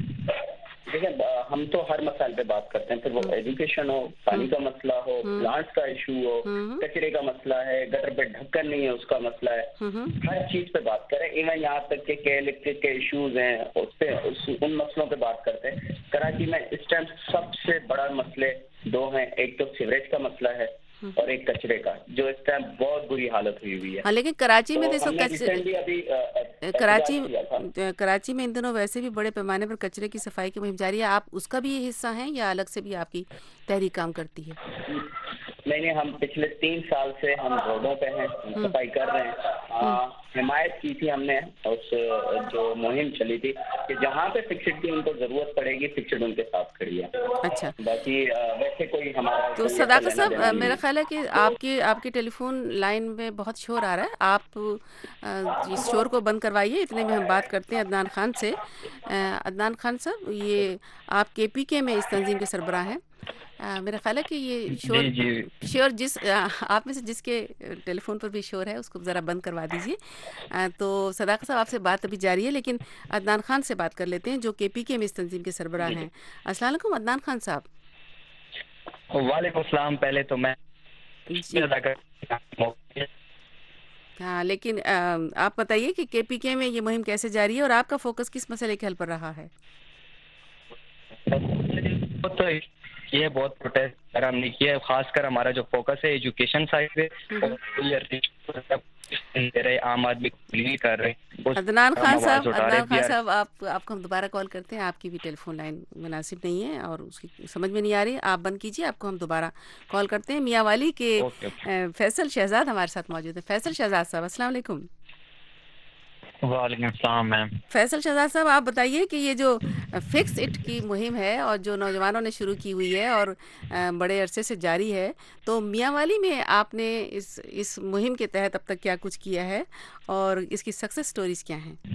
देखिए हम तो हर मसाइल पे बात करते हैं, फिर वो एजुकेशन हो, पानी का मसला हो, प्लांट्स का इशू हो, कचरे का मसला है, गटर पे ढक्कन नहीं है उसका मसला है, हर चीज पे बात करें। इवन यहाँ तक के के इलेक्ट्रिक के इश्यूज हैं उस पे उस, उन मसलों पे बात करते हैं। कराची में इस टाइम सबसे बड़ा मसले दो हैं, एक तो सीवरेज का मसला है और एक कचरे का, जो इस टाइम बहुत बुरी हालत हुई हुई है। हाँ, लेकिन कराची में तो देखो कचरे अभी कराची कराची में इन दिनों वैसे भी बड़े पैमाने पर कचरे की सफाई की मुहिम जारी है। आप उसका भी हिस्सा हैं या अलग से भी आपकी तहरीक काम करती है? नहीं नहीं, हम पिछले तीन साल से हम रोडों पे हैं, सफाई कर रहे हैं। हिमायत की थी हमने उस जो मुहिम चली थी कि जहाँ पे फिक्सड की उनको जरूरत पड़ेगी फिक्सड उनके साथ खड़ी है। अच्छा, बाकी वैसे कोई हमारा तो सदाकत साहब मेरा ख्याल है कि आपकी आपकी टेलीफोन लाइन में बहुत शोर आ रहा है, आप इस शोर को बंद करवाइए। इतने में हम बात करते हैं अदनान खान से। अदनान खान साहब, ये आप के पी के में इस तंजीम के सरबराह हैं, آ, میرا خیال ہے کہ یہ شور جی جی شور جس آ, آپ میں سے جس کے ٹیلی فون پر بھی شور ہے اس کو ذرا بند کروا دیجیے. آ, تو صداقت صاحب آپ سے بات ابھی جاری ہے، لیکن عدنان خان سے بات کر لیتے ہیں جو کے پی کے میں اس تنظیم کے سربراہ ہیں. السلام علیکم عدنان خان صاحب. وعلیکم السلام. پہلے تو میں جی ہاں، لیکن آ, آپ بتائیے کہ کے پی کے میں یہ مہم کیسے جاری ہے اور آپ کا فوکس کس مسئلے کے حل پر رہا ہے؟ تو یہ بہت پروٹیسٹ ہم نے کیا ہے، خاص کر ہمارا جو فوکس ہے ایجوکیشن سائڈ پہ، رہے عام آدمی نہیں کر رہے. عدنان خان صاحب عدنان خان صاحب آپ آپ کو ہم دوبارہ کال کرتے ہیں. آپ کی بھی ٹیلی فون لائن مناسب نہیں ہے اور اس کی سمجھ میں نہیں آ رہی. آپ بند کیجیے، آپ کو ہم دوبارہ کال کرتے ہیں. میاں والی کے فیصل شہزاد ہمارے ساتھ موجود ہیں. فیصل شہزاد صاحب السلام علیکم. وعلیکم السلام میم. فیصل شہزاد صاحب آپ بتائیے کہ یہ جو فکس اٹ کی مہم ہے اور جو نوجوانوں نے شروع کی ہوئی ہے اور بڑے عرصے سے جاری ہے، تو میاں والی میں آپ نے اس اس مہم کے تحت اب تک کیا کچھ کیا ہے اور اس کی سکسیس سٹوریز کیا ہیں؟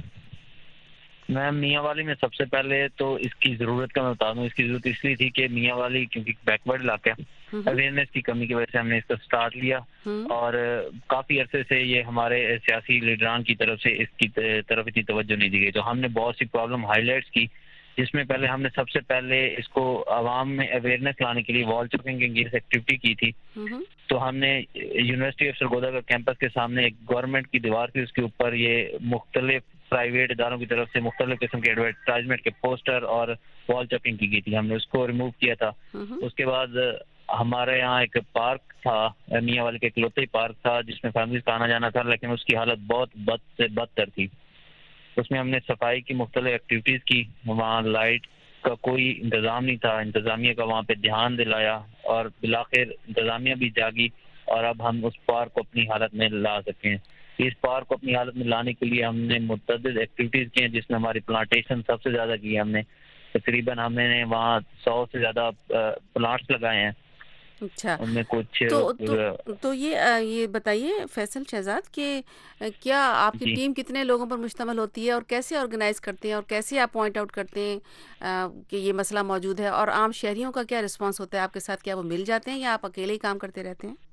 میم میاں والی میں سب سے پہلے تو اس کی ضرورت کا میں بتا دوں. اس کی ضرورت اس لیے تھی کہ میاں والی کیونکہ بیکورڈ علاقہ ہے، اویئرنیس کی کمی کی وجہ سے ہم نے اس کا سٹارٹ لیا اور کافی عرصے سے یہ ہمارے سیاسی لیڈران کی طرف سے اس کی طرف اتنی توجہ نہیں دی گئی. تو ہم نے بہت سی پرابلم ہائی لائٹس کی، جس میں پہلے ہم نے سب سے پہلے اس کو عوام میں اویئرنیس لانے کے لیے وال چاپنگ ایکٹیویٹی کی تھی. تو ہم نے یونیورسٹی آف سرگودا کا کیمپس کے سامنے ایک گورنمنٹ کی دیوار تھی، اس کے اوپر یہ مختلف پرائیویٹ اداروں کی طرف سے مختلف قسم کے ایڈورٹائزمنٹ کے پوسٹر اور وال چاپنگ کی گئی تھی. ہم نے اس کو ریموو کیا تھا. اس کے بعد ہمارے یہاں ایک پارک تھا، میاں والے کے اکلوتے پارک تھا جس میں فیملیز کا آنا جانا تھا، لیکن اس کی حالت بہت بد سے بدتر تھی. اس میں ہم نے صفائی کی مختلف ایکٹیویٹیز کی. وہاں لائٹ کا کوئی انتظام نہیں تھا، انتظامیہ کا وہاں پہ دھیان دلایا اور بالآخر انتظامیہ بھی جاگی اور اب ہم اس پارک کو اپنی حالت میں لا سکیں. اس پارک کو اپنی حالت میں لانے کے لیے ہم نے متعدد ایکٹیویٹیز کی ہیں، جس میں ہماری پلانٹیشن سب سے زیادہ کی ہے. ہم نے تقریباً ہم نے وہاں سو سے زیادہ پلانٹس لگائے ہیں. اچھا، ان میں کچھ تو تو, تو یہ یہ بتائیے فیصل شہزاد کہ کیا آپ کی جی. ٹیم کتنے لوگوں پر مشتمل ہوتی ہے اور کیسے آرگنائز کرتے ہیں اور کیسے آپ پوائنٹ آؤٹ کرتے ہیں کہ یہ مسئلہ موجود ہے، اور عام شہریوں کا کیا رسپانس ہوتا ہے آپ کے ساتھ؟ کیا وہ مل جاتے ہیں یا آپ اکیلے ہی کام کرتے رہتے ہیں؟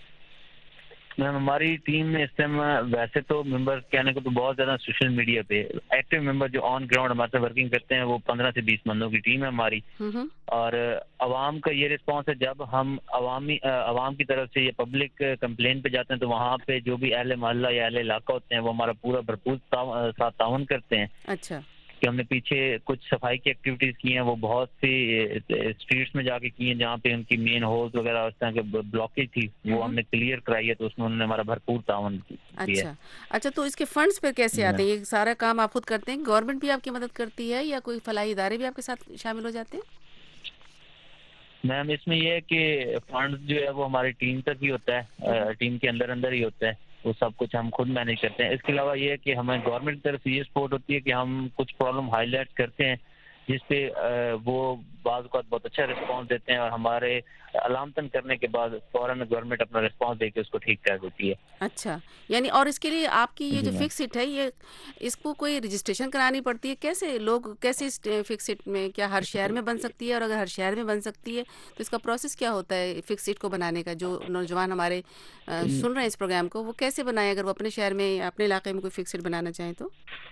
میم ہماری ٹیم میں اس ٹائم ویسے تو ممبر کہنے کو تو بہت زیادہ سوشل میڈیا پہ ایکٹیو ممبر جو آن گراؤنڈ ہمارے ساتھ ورکنگ کرتے ہیں وہ پندرہ سے بیس بندوں کی ٹیم ہے ہماری. اور عوام کا یہ رسپانس ہے، جب ہم عوامی عوام کی طرف سے یہ پبلک کمپلین پہ جاتے ہیں تو وہاں پہ جو بھی اہل محلہ یا اہل علاقہ ہوتے ہیں وہ ہمارا پورا بھرپور ساتھ تعاون کرتے ہیں. اچھا، کہ ہم نے پیچھے کچھ صفائی کی ایکٹیویٹیز کی ہیں، وہ بہت سی اسٹریٹس میں جا کے کی ہیں جہاں پہ ان کی مین ہولز وغیرہ اس طرح کے بلاکیج تھی، وہ ہم نے کلیئر کرائی ہے. تو اس میں انہوں نے ہمارا بھرپور تعاون کیا. اچھا اچھا تو اس کے فنڈس پہ کیسے آتے ہیں؟ یہ سارا کام آپ خود کرتے ہیں؟ گورنمنٹ بھی آپ کی مدد کرتی ہے یا کوئی فلاحی ادارے بھی آپ کے ساتھ شامل ہو جاتے ہیں؟ میم اس میں یہ ہے کہ فنڈ جو ہے وہ ہماری ٹیم تک ہی ہوتا ہے، ٹیم کے اندر اندر ہی ہوتا ہے، وہ سب کچھ ہم خود مینیج کرتے ہیں. اس کے علاوہ یہ ہے کہ ہمیں گورنمنٹ کی طرف سے یہ سپورٹ ہوتی ہے کہ ہم کچھ پرابلم ہائی لائٹ کرتے ہیں جس پہ وہ بعض اوقات بہت اچھا رسپانس دیتے ہیں اور ہمارے علامتن کرنے کے بعد فوراً گورنمنٹ اپنا رسپانس دے کے اس کو ٹھیک کر دیتی ہے. اچھا، یعنی اور اس کے لیے آپ کی یہ جو فکس سیٹ ہے یہ اس کو کوئی رجسٹریشن کرانی پڑتی ہے؟ کیسے لوگ کیسے فکس سیٹ میں، کیا ہر شہر میں بن سکتی ہے؟ اور اگر ہر شہر میں بن سکتی ہے تو اس کا پروسیس کیا ہوتا ہے فکس سیٹ کو بنانے کا؟ جو نوجوان ہمارے سن رہے ہیں اس پروگرام کو، وہ کیسے بنائیں اگر وہ اپنے شہر میں اپنے علاقے میں کوئی فکس سیٹ بنانا چاہیں تو؟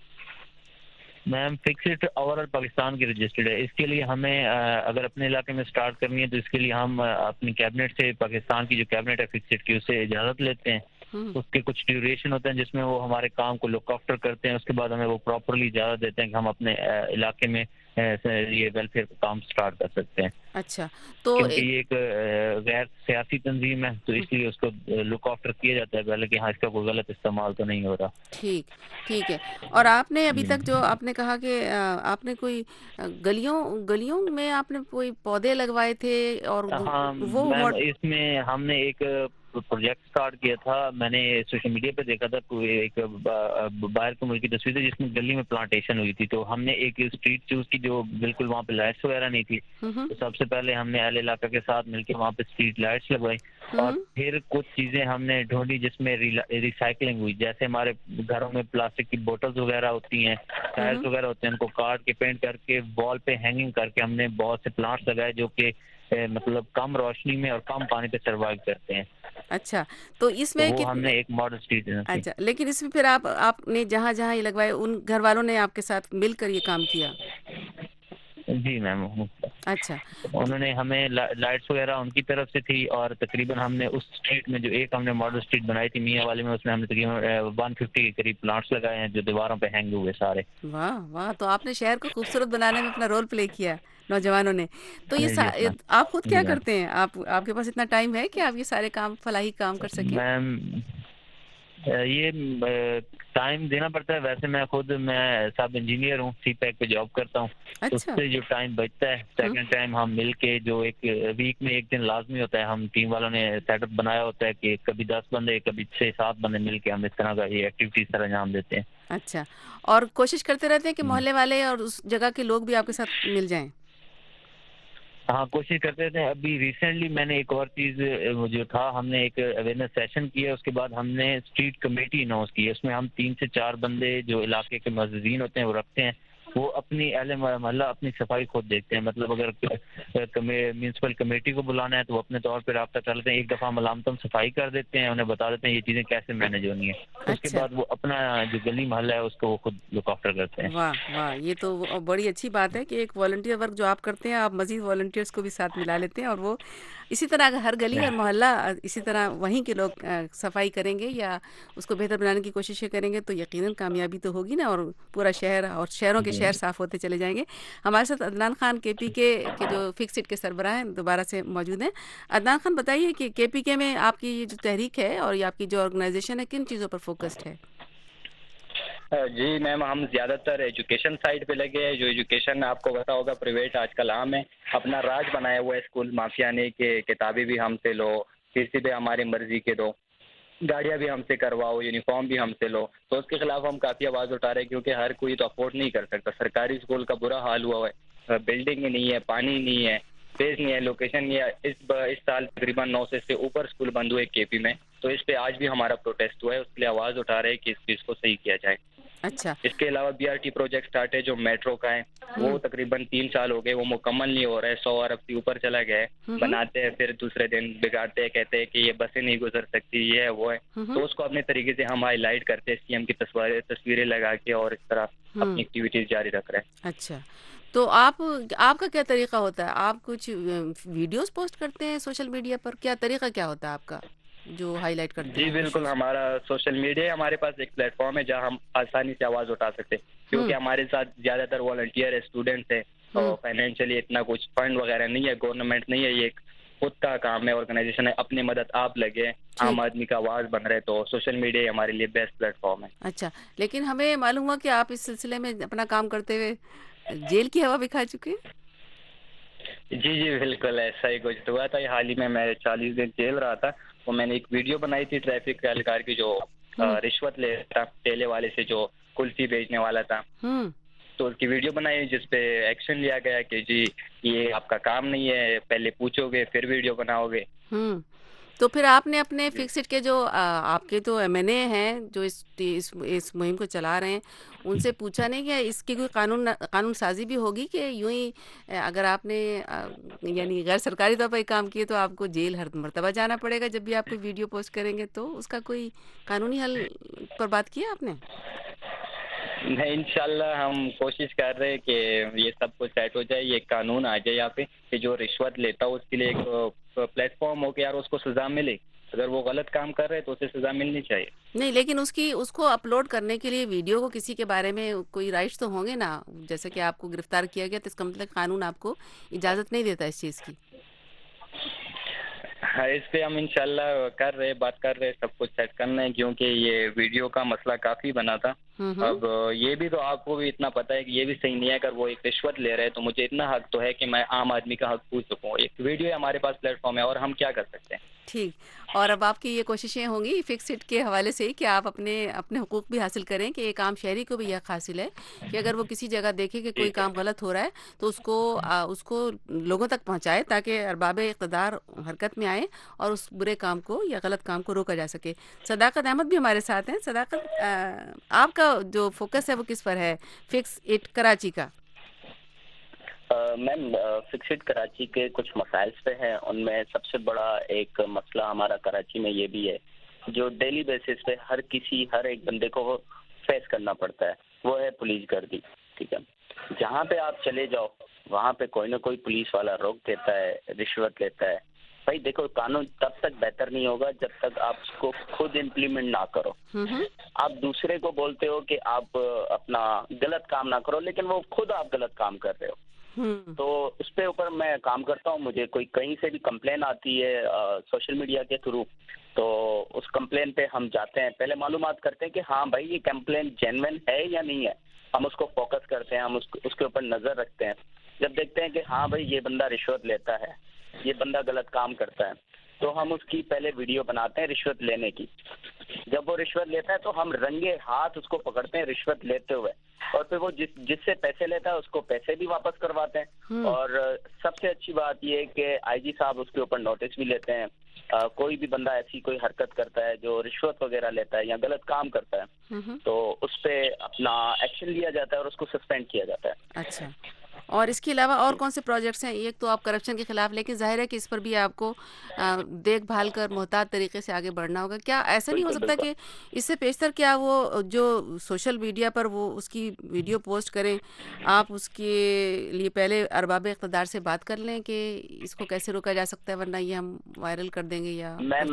Ma'am fixed overall Pakistan کی رجسٹرڈ ہے. اس کے لیے ہمیں اگر اپنے علاقے میں سٹارٹ کرنی ہے تو اس کے لیے ہم اپنی کیبنٹ سے، پاکستان کی جو کیبنٹ ہے فکسڈ کی، اس سے اجازت لیتے ہیں. اس کے کچھ ڈیوریشن ہوتے ہیں جس میں وہ ہمارے کام کو لک آفٹر کرتے ہیں. اس کے بعد ہمیں وہ پراپرلی اجازت دیتے ہیں کہ ہم اپنے علاقے میں یہ ویلفیئر کا کام سٹارٹ کر سکتے ہیں. اچھا، تو کیونکہ یہ ایک غیر سیاسی تنظیم ہے تو اس لیے اس کو لک آفٹر کیا جاتا ہے پہلے کہ ہاں اس کا کوئی غلط استعمال تو نہیں ہو رہا. ٹھیک ٹھیک ہے. اور آپ نے ابھی تک جو آپ نے کہا کہ آپ نے کوئی گلیوں گلیوں میں آپ نے کوئی پودے لگوائے تھے اور وہ اس میں ہم نے ایک پروجیکٹ سٹارٹ کیا تھا. میں نے سوشل میڈیا پہ دیکھا تھا کوئی ایک باہر کے ملک کی تصویر تھی جس میں گلی میں پلانٹیشن ہوئی تھی. تو ہم نے ایک اسٹریٹ چوز کی جو بالکل وہاں پہ لائٹس وغیرہ نہیں تھی. تو سب سے پہلے ہم نے اہل علاقہ کے ساتھ مل کے وہاں پہ اسٹریٹ لائٹس لگوائی اور پھر کچھ چیزیں ہم نے ڈھونڈی جس میں ریسائکلنگ ہوئی. جیسے ہمارے گھروں میں پلاسٹک کی بوٹلز وغیرہ ہوتی ہیں، ٹائرز وغیرہ ہوتے ہیں، ان کو کاٹ کے پینٹ کر کے وال پہ ہینگنگ کر کے ہم نے بہت سے پلانٹس لگائے جو کہ مطلب کم روشنی میں اور کم پانی پہ سروائیو کرتے ہیں. اچھا تو اس میں وہ ہم نے ایک ماڈل اسٹریٹ. اچھا لیکن اس میں پھر آپ آپ نے جہاں جہاں یہ لگوائے ان گھر والوں نے آپ کے ساتھ مل کر یہ کام کیا؟ جی میم. اچھا انہوں نے ہمیں لائٹس وغیرہ ان کی طرف سے تھی اور تقریباً ہم نے اس اسٹریٹ میں جو ایک ہم نے ماڈل اسٹریٹ بنائی تھی میاں والے میں, اس میں ہم نے تقریباً ون ففٹی کے قریب پلانٹس لگائے ہیں جو دیواروں پہ ہینگ ہوئے سارے. واہ واہ, تو آپ نے شہر کو خوبصورت بنانے میں اپنا رول پلے کیا نوجوانوں نے. تو یہ سا... آپ خود کیا کرتے ہیں؟ آپ آپ کے پاس اتنا ٹائم ہے کہ آپ یہ سارے کام فلاحی کام کر سکیں؟ میم یہ ٹائم دینا پڑتا ہے. ویسے میں خود میں سب انجینئر ہوں, سی پیک پہ جاب کرتا ہوں. اس سے جو ٹائم بچتا ہے سیکنڈ ٹائم ہم مل کے جو ایک ویک میں ایک دن لازمی ہوتا ہے, ہم ٹیم والوں نے سیٹ اپ بنایا ہوتا ہے کہ کبھی دس بندے کبھی چھ سات بندے مل کے ہم اس طرح کا یہ ایکٹیویٹیز سر انجام دیتے ہیں. اچھا, اور کوشش کرتے رہتے ہیں کہ محلے والے اور اس جگہ کے لوگ بھی آپ کے ساتھ مل جائیں؟ ہاں کوشش کرتے تھے. ابھی ریسنٹلی میں نے ایک اور چیز جو تھا, ہم نے ایک اویئرنیس سیشن کیا, اس کے بعد ہم نے اسٹریٹ کمیٹی اناؤنس کی. اس میں ہم تین سے چار بندے جو علاقے کے معززین ہوتے ہیں وہ رکھتے ہیں, وہ اپنی اہل محلہ اپنی صفائی خود دیکھتے ہیں. مطلب اگر میونسپل کمیٹی کو بلانا ہے تو وہ اپنے طور پہ رابطہ کر لیتے ہیں, ایک دفعہ ملامتم صفائی کر دیتے ہیں, انہیں بتا دیتے ہیں یہ چیزیں کیسے مینیج ہونی ہے. اس کے بعد وہ اپنا جو گلی محلہ ہے اس کو وہ خود لک آفٹر کرتے ہیں. واہ واہ, یہ تو بڑی اچھی بات ہے کہ ایک والنٹیئر ورک جو آپ کرتے ہیں آپ مزید والنٹیئرس کو بھی ساتھ ملا لیتے ہیں, اور وہ اسی طرح اگر ہر گلی اور محلہ اسی طرح وہیں کے لوگ صفائی کریں گے یا اس کو بہتر بنانے کی کوششیں کریں گے تو یقیناً کامیابی تو ہوگی نا, اور پورا شہر اور شہروں کے شہر صاف ہوتے چلے جائیں گے. ہمارے ساتھ عدنان خان کے پی کے کے جو فکسڈ کے سربراہ ہیں دوبارہ سے موجود ہیں. عدنان خان بتائیے کہ کے پی کے میں آپ کی جو تحریک ہے اور آپ کی جو آرگنائزیشن ہے کن چیزوں پر فوکسڈ ہے؟ جی میم, ہم زیادہ تر ایجوکیشن سائڈ پہ لگے ہیں. جو ایجوکیشن آپ کو پتا ہوگا پرائیویٹ آج کل عام ہے, اپنا راج بنایا ہوا ہے اسکول مافیا نے کہ کتابیں بھی ہم سے لو, فیس بھی ہماری مرضی کے دو, گاڑیاں بھی ہم سے کرواؤ, یونیفارم بھی ہم سے لو. تو اس کے خلاف ہم کافی آواز اٹھا رہے ہیں کیونکہ ہر کوئی تو افورڈ نہیں کر سکتا. سرکاری اسکول کا برا حال ہوا ہے, بلڈنگ نہیں ہے, پانی نہیں ہے, اسپیس نہیں ہے, لوکیشن نہیں ہے. اس اس سال تقریباً نو سے اوپر اسکول بند ہوئے کے پی میں, تو اس پہ آج بھی ہمارا پروٹیسٹ ہوا ہے. اس کے لیے آواز اٹھا رہے ہیں کہ اس چیز کو صحیح کیا جائے. اچھا, اس کے علاوہ B R T project start ہے جو میٹرو کا ہے, وہ تقریباً تین سال ہو گئے, وہ مکمل نہیں ہو رہا ہے. سو ارب سے اوپر چلا گیا ہے. بناتے ہیں پھر دوسرے دن بگاڑتے ہیں, کہتے ہیں کہ یہ بسیں نہیں گزر سکتی, یہ ہے وہ ہے. تو اس کو اپنے طریقے سے ہم ہائی لائٹ کرتے ہیں, سی ایم کی تصویریں تصویریں لگا کے, اور اس طرح اپنی ایکٹیویٹیز جاری رکھ رہے ہیں. اچھا, تو آپ آپ کا کیا طریقہ ہوتا ہے؟ آپ کچھ ویڈیوز پوسٹ کرتے ہیں سوشل میڈیا پر, کیا طریقہ کیا ہوتا ہے آپ کا جو ہائی لائٹ کرتے ہیں؟ جی بالکل, ہمارا سوشل میڈیا ہمارے پاس ایک پلیٹ فارم ہے جہاں ہم آسانی سے آواز اٹھا سکتے ہیں, کیونکہ ہمارے ساتھ زیادہ تر والنٹیئر ہے, اسٹوڈنٹس ہیں, اور فائنینشلی اتنا کچھ فنڈ وغیرہ نہیں ہے, گورنمنٹ نہیں ہے, یہ ایک خود کا کام ہے, آرگنائزیشن ہے. اپنی مدد آپ لگے, عام آدمی کا آواز بن رہے, تو سوشل میڈیا ہمارے لیے بیسٹ پلیٹ فارم ہے. اچھا, لیکن ہمیں معلوم ہوا کہ آپ اس سلسلے میں اپنا کام کرتے ہوئے جیل کی ہوا بھی کھا چکے ہیں. جی جی بالکل, ایسا ہی کچھ ہوا تھا. حال ہی میں میں چالیس دن جیل رہا تھا. وہ میں نے ایک ویڈیو بنائی تھی ٹریفک اہلکار کی جو رشوت لے تھا ٹھیلے والے سے, جو کلفی بیچنے والا تھا. تو اس کی ویڈیو بنائی جس پہ ایکشن لیا گیا کہ جی یہ آپ کا کام نہیں ہے, پہلے پوچھو گے پھر ویڈیو بناؤ گے. تو پھر آپ نے اپنے فکسڈ کے جو آپ کے تو ایم این اے ہیں جو اس اس مہم کو چلا رہے ہیں, ان سے پوچھا نہیں کہ اس کی کوئی قانون قانون سازی بھی ہوگی کہ یوں ہی اگر آپ نے یعنی غیر سرکاری طور پر کام کیے تو آپ کو جیل ہر مرتبہ جانا پڑے گا جب بھی آپ کوئی ویڈیو پوسٹ کریں گے, تو اس کا کوئی قانونی حل پر بات کیا آپ نے؟ نہیں, انشاءاللہ ہم کوشش کر رہے ہیں کہ یہ سب کچھ سیٹ ہو جائے, یہ قانون آ جائے یہاں پہ کہ جو رشوت لیتا ہو اس کے لیے ایک پلیٹ فارم ہو کہ یار اس کو سزا ملے. اگر وہ غلط کام کر رہے تو اسے سزا ملنی چاہیے. نہیں, لیکن اس کی اس کو اپلوڈ کرنے کے لیے ویڈیو کو کسی کے بارے میں کوئی رائٹس تو ہوں گے نا. جیسے کہ آپ کو گرفتار کیا گیا تو اس کا مطلب قانون آپ کو اجازت نہیں دیتا اس چیز کی. ہاں, اس پہ ہم انشاءاللہ کر رہے بات کر رہے سب کچھ سیٹ کرنا ہے, کیونکہ یہ ویڈیو کا مسئلہ کافی بنا تھا. اب یہ بھی تو آپ کو بھی اتنا پتہ ہے کہ یہ بھی صحیح نہیں ہے. اگر وہ ایک رشوت لے رہے تو مجھے اتنا حق تو ہے کہ میں عام آدمی کا حق پوچھ سکوں. ایک ویڈیو ہمارے پاس پلیٹ فارم ہے اور ہم کیا کر سکتے ہیں. ٹھیک, اور اب آپ کی یہ کوششیں ہوں گی فکسڈ کے حوالے سے کہ آپ اپنے اپنے حقوق بھی حاصل کریں, کہ ایک عام شہری کو بھی یہ حاصل ہے کہ اگر وہ کسی جگہ دیکھے کہ کوئی کام غلط ہو رہا ہے تو اس کو اس کو لوگوں تک پہنچائے تاکہ ارباب اقتدار حرکت میں آئیں اور اس برے کام کو یا غلط کام کو روکا جا سکے. صداقت احمد بھی ہمارے ساتھ ہیں. صداقت, آپ کا جو فوکس ہے وہ کس پر ہے فکس اٹ کراچی کا؟ میم فکسڈ کراچی کے کچھ مسائل پہ ہیں. ان میں سب سے بڑا ایک مسئلہ ہمارا کراچی میں یہ بھی ہے جو ڈیلی بیسس پہ ہر کسی ہر ایک بندے کو وہ فیس کرنا پڑتا ہے, وہ ہے پولیس گردی. ٹھیک ہے, جہاں پہ آپ چلے جاؤ وہاں پہ کوئی نہ کوئی پولیس والا روک دیتا ہے, رشوت لیتا ہے. بھائی دیکھو, قانون تب تک بہتر نہیں ہوگا جب تک آپ اس کو خود امپلیمنٹ نہ کرو. آپ دوسرے کو بولتے ہو کہ آپ اپنا غلط کام نہ کرو, لیکن وہ خود آپ غلط کام کر رہے ہو. تو اس پہ اوپر میں کام کرتا ہوں. مجھے کوئی کہیں سے بھی کمپلین آتی ہے سوشل میڈیا کے تھرو, تو اس کمپلین پہ ہم جاتے ہیں, پہلے معلومات کرتے ہیں کہ ہاں بھائی یہ کمپلین جینوین ہے یا نہیں ہے. ہم اس کو فوکس کرتے ہیں, ہم اس اس کے اوپر نظر رکھتے ہیں. جب دیکھتے ہیں کہ ہاں بھائی یہ بندہ رشوت لیتا ہے, یہ بندہ غلط کام کرتا ہے, تو ہم اس کی پہلے ویڈیو بناتے ہیں رشوت لینے کی. جب وہ رشوت لیتا ہے تو ہم رنگے ہاتھ اس کو پکڑتے ہیں رشوت لیتے ہوئے, اور پھر وہ جس جس سے پیسے لیتا ہے اس کو پیسے بھی واپس کرواتے ہیں. اور سب سے اچھی بات یہ ہے کہ آئی جی صاحب اس کے اوپر نوٹس بھی لیتے ہیں. آ, کوئی بھی بندہ ایسی کوئی حرکت کرتا ہے جو رشوت وغیرہ لیتا ہے یا غلط کام کرتا ہے تو اس پہ اپنا ایکشن لیا جاتا ہے اور اس کو سسپینڈ کیا جاتا ہے. اچھا, اور اس کے علاوہ اور کون سے پروجیکٹس ہیں؟ ایک تو آپ کرپشن کے خلاف, لیکن ظاہر ہے کہ اس پر بھی آپ کو دیکھ بھال کر محتاط طریقے سے آگے بڑھنا ہوگا. کیا ایسا نہیں ہو سکتا کہ اس سے پیشتر کیا وہ جو سوشل میڈیا پر وہ اس کی ویڈیو پوسٹ کریں, آپ اس کے لیے پہلے ارباب اقتدار سے بات کر لیں کہ اس کو کیسے روکا جا سکتا ہے, ورنہ یہ ہم وائرل کر دیں گے؟ یا میم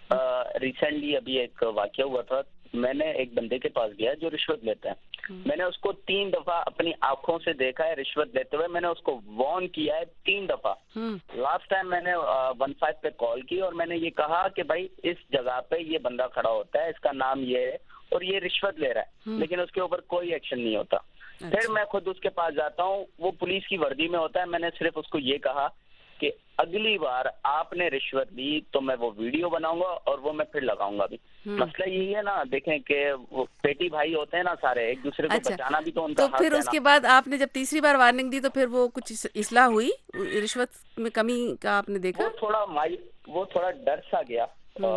ریسنٹلی ابھی ایک واقعہ ہوا تھا, میں نے ایک بندے کے پاس گیا جو رشوت لیتا ہے. میں نے اس کو تین دفعہ اپنی آنکھوں سے دیکھا ہے رشوت لیتے ہوئے. میں نے اس کو وارن کیا ہے تین دفعہ. لاسٹ ٹائم میں نے ون فائیو پہ کال کی اور میں نے یہ کہا کہ بھائی اس جگہ پہ یہ بندہ کھڑا ہوتا ہے, اس کا نام یہ ہے اور یہ رشوت لے رہا ہے, لیکن اس کے اوپر کوئی ایکشن نہیں ہوتا. پھر میں خود اس کے پاس جاتا ہوں, وہ پولیس کی وردی میں ہوتا ہے. میں نے صرف اس کو یہ کہا کہ اگلی بار آپ نے رشوت لی تو میں وہ ویڈیو بناؤں گا اور وہ میں پھر لگاؤں گا بھی. مسئلہ یہی ہے نا, دیکھیں کہ وہ بیٹی بھائی ہوتے ہیں نا سارے, ایک دوسرے کو بچانا بھی تو ان کا حق ہے نا. تو پھر اس کے بعد آپ نے جب تیسری بار وارننگ دی تو پھر وہ کچھ اصلاح ہوئی, رشوت میں کمی کا آپ نے دیکھا؟ وہ تھوڑا مائی وہ تھوڑا ڈر سا گیا.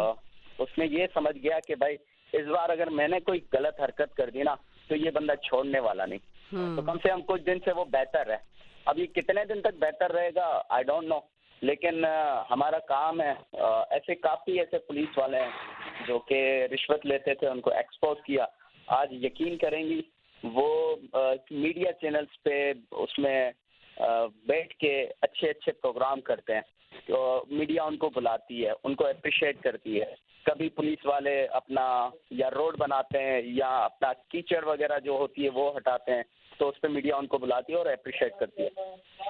اس نے یہ سمجھ گیا کہ بھائی اس بار اگر میں نے کوئی غلط حرکت کر دی نا تو یہ بندہ چھوڑنے والا نہیں. تو کم سے کم کچھ دن سے وہ بہتر ہے. ابھی کتنے دن تک بہتر رہے گا آئی ڈونٹ نو, لیکن ہمارا کام ہے. ایسے کافی ایسے پولیس والے ہیں جو کہ رشوت لیتے تھے, ان کو ایکسپوز کیا. آج یقین کریں گی وہ میڈیا چینلز پہ اس میں بیٹھ کے اچھے اچھے پروگرام کرتے ہیں, تو میڈیا ان کو بلاتی ہے, ان کو اپریشیٹ کرتی ہے. کبھی پولیس والے اپنا یا روڈ بناتے ہیں یا اپنا کیچڑ وغیرہ جو ہوتی ہے وہ ہٹاتے ہیں, تو اس پہ میڈیا ان کو بلاتی ہے اور اپریشیٹ کرتی ہے.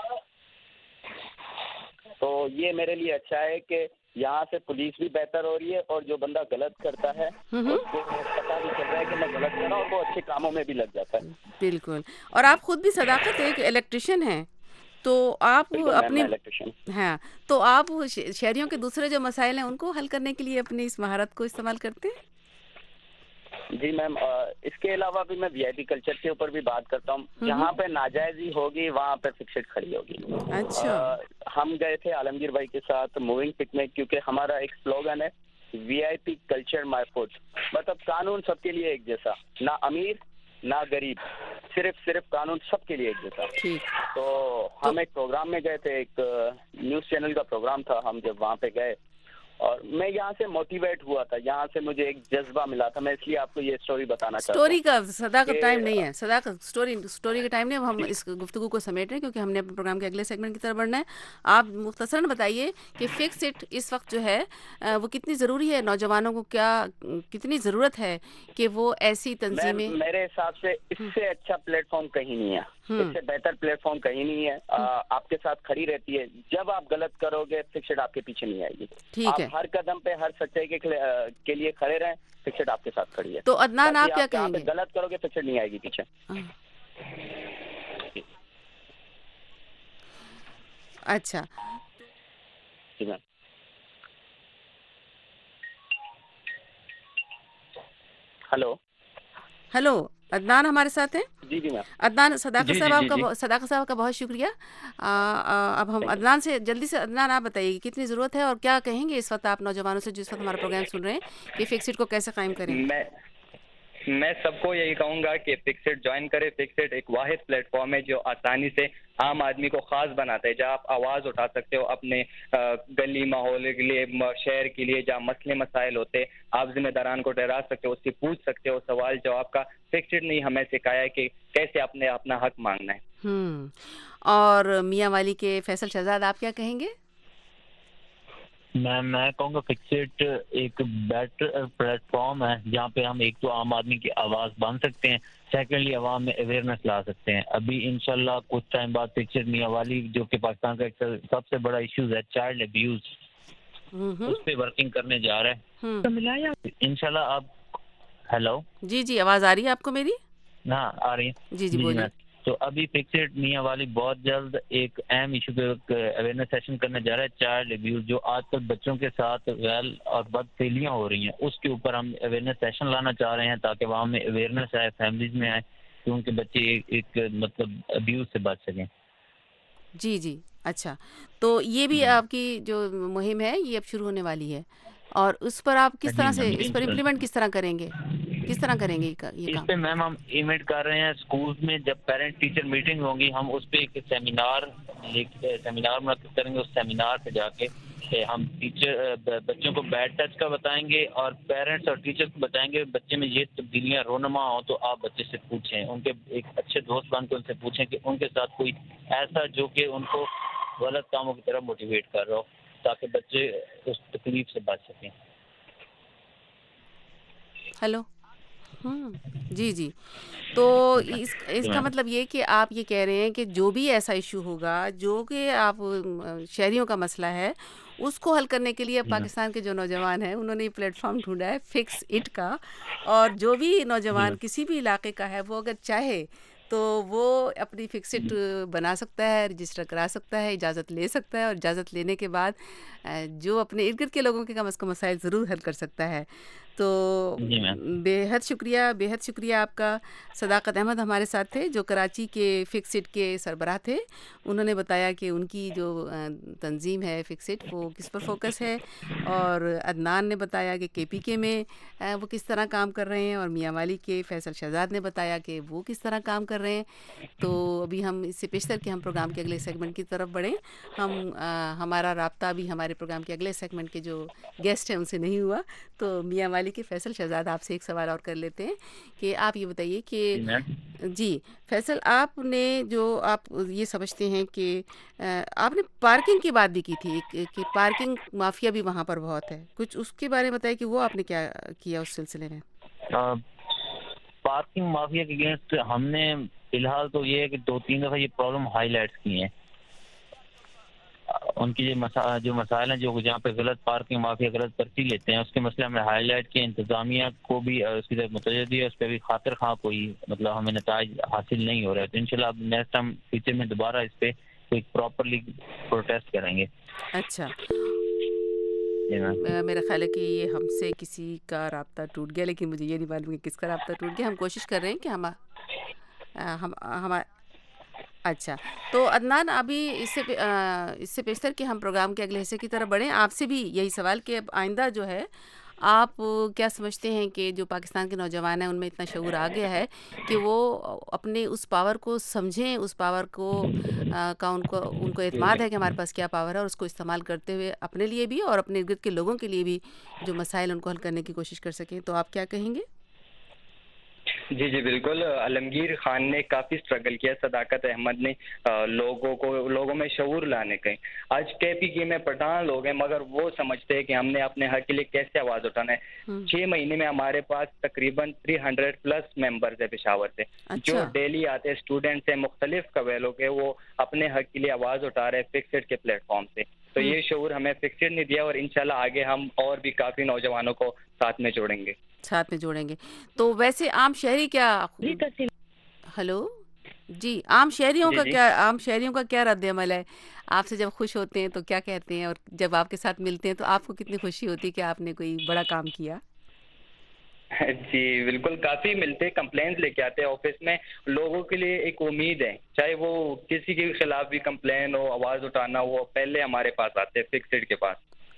تو یہ میرے لیے اچھا ہے کہ یہاں سے پولیس بھی بہتر ہو رہی ہے اور جو بندہ غلط کرتا ہے اس کو پتہ بھی چل رہا ہے کہ میں غلط کر رہا ہوں اور وہ اچھے کاموں میں بھی لگ جاتا ہے. بالکل. اور آپ خود بھی صداقت ایک الیکٹریشین ہیں, تو آپ اپنی ہاں تو آپ شہریوں کے دوسرے جو مسائل ہیں ان کو حل کرنے کے لیے اپنی اس مہارت کو استعمال کرتے ہیں؟ جی میم, اس کے علاوہ بھی میں وی آئی پی کلچر کے اوپر بھی بات کرتا ہوں. جہاں پہ ناجائزی ہوگی وہاں پہ فکسڈ کھڑی ہوگی. اچھا. ہم گئے تھے عالمگیر بھائی کے ساتھ موونگ پک میں, کیونکہ ہمارا ایک سلوگن ہے وی آئی پی کلچر مائی فوڈ, مطلب قانون سب کے لیے ایک جیسا, نہ امیر نہ غریب, صرف صرف قانون سب کے لیے ایک جیسا. تو ہم ایک پروگرام میں گئے تھے, ایک نیوز چینل کا پروگرام تھا. ہم جب وہاں پہ گئے اور میں یہاں سے موٹیویٹ ہوا تھا, یہاں سے مجھے ایک جذبہ ملا تھا. میں اس لیے آپ کو یہ اسٹوری بتانا چاہتا ہوں. اسٹوری کا صداقت ٹائم نہیں ہے, صداقت اسٹوری اسٹوری کا ٹائم نہیں. ہم اس گفتگو کو سمیٹ رہے ہیں کیونکہ ہم نے اپنے پروگرام کے اگلے سیگمنٹ کی طرف بڑھنا ہے. آپ مختصراً بتائیے کہ فکس اٹ اس وقت جو ہے وہ کتنی ضروری ہے, نوجوانوں کو کیا کتنی ضرورت ہے کہ وہ ایسی تنظیمیں. میرے حساب سے اس سے اچھا پلیٹ فارم کہیں نہیں ہے, اس سے بہتر پلیٹ فارم کہیں نہیں ہے. آپ کے ساتھ کھڑی رہتی ہے. جب آپ غلط کرو گے فکسڈ آپ کے پیچھے نہیں آئے گی. آپ ہر قدم پہ ہر سچائی کے لیے کھڑے رہیں, فکسڈ آپ کے ساتھ کھڑی ہے. تو عدنان آپ کیا کہیں گے؟ غلط کرو گے فکسڈ نہیں آئے گی پیچھے. اچھا جی میم. ہلو ہلو عدنان ہمارے ساتھ ہیں؟ جی جی میم. عدنان, صداقت صاحب آپ کا صداقت صاحب کا بہت شکریہ. اب ہم عدنان سے جلدی سے, عدنان آپ بتائیے کتنی ضرورت ہے اور کیا کہیں گے اس وقت آپ نوجوانوں سے جس وقت ہمارا پروگرام سن رہے ہیں کہ فکسڈ کو کیسے قائم کریں؟ میں میں سب کو یہی کہوں گا کہ فکسڈ جوائن کرے. فکسڈ ایک واحد پلیٹ فارم ہے جو آسانی سے عام آدمی کو خاص بناتا ہے, جہاں آپ آواز اٹھا سکتے ہو اپنے گلی ماحول کے لیے, شہر کے لیے, جہاں مسئلے مسائل ہوتے آپ ذمہ داران کو ٹھہرا سکتے ہو, اس سے پوچھ سکتے ہو سوال جواب کا. فکسڈ نہیں ہمیں سکھایا ہے کہ کیسے اپنے اپنا حق مانگنا ہے. ہوں اور میاں والی کے فیصل شہزاد آپ کیا کہیں گے؟ میں میں کہوں گا فکسڈ ایک بیٹر پلیٹ فارم ہے جہاں پہ ہم ایک تو عام آدمی کی آواز بن سکتے ہیں, سیکنڈلی عوام میں اویئرنیس لا سکتے ہیں. ابھی انشاءاللہ کچھ ٹائم بعد فکسڈ میاں والی جو کہ پاکستان کا ایک سب سے بڑا ایشوز ہے چائلڈ ابیوز, اس پہ ورکنگ کرنے جا رہے ہیں انشاءاللہ. آپ ہیلو جی جی آواز آ رہی ہے آپ کو میری؟ ہاں آ رہی ہے. جی جی بولیے. تو ابھی فکسڈ میاں والی بہت جلد ایک اہم ایشو پہ اویئرنیس سیشن کرنے جا رہا ہے, چائلڈ ابیوز جو آج کل بچوں کے ساتھ غیر اور بد فعلیاں ہو رہی ہیں, اس کے اوپر ہم اویئرنیس سیشن لانا چاہ رہے ہیں تاکہ وہاں میں اویئرنیس آئے, فیملیز میں آئے, کہ ان کے بچے ایک, ایک مطلب ابیوز سے بچ سکیں. جی جی اچھا, تو یہ بھی آپ کی جو مہم ہے یہ اب شروع ہونے والی ہے, اور اس پر آپ کس طرح سے اس پر امپلیمنٹ کس طرح کریں گے, کس طرح کریں گے یہ کام؟ اس پہ میم ہم ایونٹ کر رہے ہیں اسکولز میں, جب پیرنٹ ٹیچر میٹنگ ہوں گی ہم اس پہ ایک سیمینار سیمینار منعقد کریں گے. اس سیمینار پہ جا کے ہم ٹیچر بچوں کو بیڈ ٹچ کا بتائیں گے اور پیرنٹس اور ٹیچر کو بتائیں گے بچے میں یہ تبدیلیاں رونما ہوں تو آپ بچے سے پوچھیں, ان کے ایک اچھے دوست بن کے ان سے پوچھیں کہ ان کے ساتھ کوئی ایسا جو کہ ان کو غلط کاموں کی طرف موٹیویٹ کر رہا ہو تاکہ بچے اس تکلیف سے بچ سکیں. ہیلو ہوں جی جی تو اس اس کا مطلب یہ کہ آپ یہ کہہ رہے ہیں کہ جو بھی ایسا ایشو ہوگا جو کہ آپ شہریوں کا مسئلہ ہے اس کو حل کرنے کے لیے پاکستان کے جو نوجوان ہیں انہوں نے یہ پلیٹ فارم ڈھونڈا ہے فکس اٹ کا, اور جو بھی نوجوان کسی بھی علاقے کا ہے وہ اگر چاہے تو وہ اپنی فکسٹ بنا سکتا ہے, رجسٹر کرا سکتا ہے, اجازت لے سکتا ہے, اور اجازت لینے کے بعد جو اپنے ارد گرد کے لوگوں کے کم از کم مسائل ضرور حل کر سکتا ہے. تو بے حد شکریہ بے حد شکریہ آپ کا. صداقت احمد ہمارے ساتھ تھے جو کراچی کے فکسٹ کے سربراہ تھے, انہوں نے بتایا کہ ان کی جو تنظیم ہے فکسٹ وہ کس پر فوکس ہے, اور عدنان نے بتایا کہ کے پی کے میں وہ کس طرح کام کر رہے ہیں, اور میاں والی کے فیصل شہزاد نے بتایا کہ وہ کس طرح کام کر رہے ہیں. تو ابھی ہم اس سے پیشتر کہ ہم پروگرام کے اگلے سیگمنٹ کی طرف بڑھیں, ہم آ, ہمارا رابطہ ابھی ہمارے پروگرام کے اگلے سیگمنٹ کے جو گیسٹ ہیں ان سے نہیں ہوا, تو میاں والی کے فیصل شہزاد آپ سے ایک سوال اور کر لیتے ہیں کہ آپ یہ بتائیے کہ جی فیصل آپ نے جو آپ یہ سمجھتے ہیں کہ آپ نے پارکنگ کی بات بھی کی تھی کہ پارکنگ مافیا بھی وہاں پر بہت ہے, کچھ اس کے بارے میں بتائیے کہ وہ آپ نے کیا کیا اس سلسلے میں؟ پارکنگ مافیا کے اگینسٹ ہم نے فی الحال تو یہ ہے کہ دو تین دفعہ یہ پرابلم ہائی لائٹس کی ہیں, ان کی جو مسائل ہیں جو جہاں پہ غلط پارکنگ مافیا غلط پرچی لیتے ہیں اس کے مسئلے ہمیں ہائی لائٹ کے, انتظامیہ کو بھی اس کی طرف متوجہ ہے, اس پہ بھی خاطر خواہ کوئی مطلب ہمیں نتائج حاصل نہیں ہو رہا ہے. تو انشاءاللہ اب نیکسٹ ٹائم فیوچر میں دوبارہ اس پہ کوئی پراپرلی پروٹیسٹ کریں گے. اچھا میرا خیال ہے کہ یہ ہم سے کسی کا رابطہ ٹوٹ گیا, لیکن مجھے یہ نہیں معلوم کہ کس کا رابطہ ٹوٹ گیا. ہم کوشش کر رہے ہیں کہ ہم ہم اچھا تو عدنان ابھی اس سے اس سے پیشتر کہ ہم پروگرام کے اگلے حصے کی طرف بڑھیں, آپ سے بھی یہی سوال کہ اب آئندہ جو ہے آپ کیا سمجھتے ہیں کہ جو پاکستان کے نوجوان ہیں ان میں اتنا شعور آ گیا ہے کہ وہ اپنے اس پاور کو سمجھیں, اس پاور کو کا ان کو ان کو اعتماد ہے کہ ہمارے پاس کیا پاور ہے, اور اس کو استعمال کرتے ہوئے اپنے لیے بھی اور اپنے ارد گرد کے لوگوں کے لیے بھی جو مسائل ان کو حل کرنے کی کوشش کر سکیں. تو آپ کیا کہیں گے؟ جی جی بالکل, عالمگیر خان نے کافی اسٹرگل کیا, صداقت احمد نے لوگوں کو لوگوں میں شعور لانے کے. آج کے پی کے میں پٹھان لوگ ہیں مگر وہ سمجھتے ہیں کہ ہم نے اپنے حق کے لیے کیسے آواز اٹھانا ہے. چھ مہینے میں ہمارے پاس تقریباً تھری ہنڈریڈ پلس ممبرز ہیں پشاور سے, جو ڈیلی آتے اسٹوڈنٹس ہیں مختلف قبیلوں کے, وہ اپنے حق کے لیے آواز اٹھا رہے ہیں فکسڈ کے پلیٹ فارم سے. تو یہ شعور ہمیں فکسڈ نے دیا, اور انشاءاللہ آگے ہم اور بھی کافی نوجوانوں کو ساتھ میں جوڑیں گے ساتھ میں جوڑیں گے. تو ویسے عام شہری کیا ہلو جی عام شہریوں کا کیا عام شہریوں کا کیا رد عمل ہے؟ آپ سے جب خوش ہوتے ہیں تو کیا کہتے ہیں, اور جب آپ کے ساتھ ملتے ہیں تو آپ کو کتنی خوشی ہوتی ہے کہ آپ نے کوئی بڑا کام کیا؟ جی بالکل, کافی ملتے, کمپلینس لے کے آتے ہیں آفس میں. لوگوں کے لیے ایک امید ہے, چاہے وہ کسی کے خلاف بھی کمپلین ہو, آواز اٹھانا ہو, پہلے ہمارے پاس آتے ہیں فکسڈ کے پاس.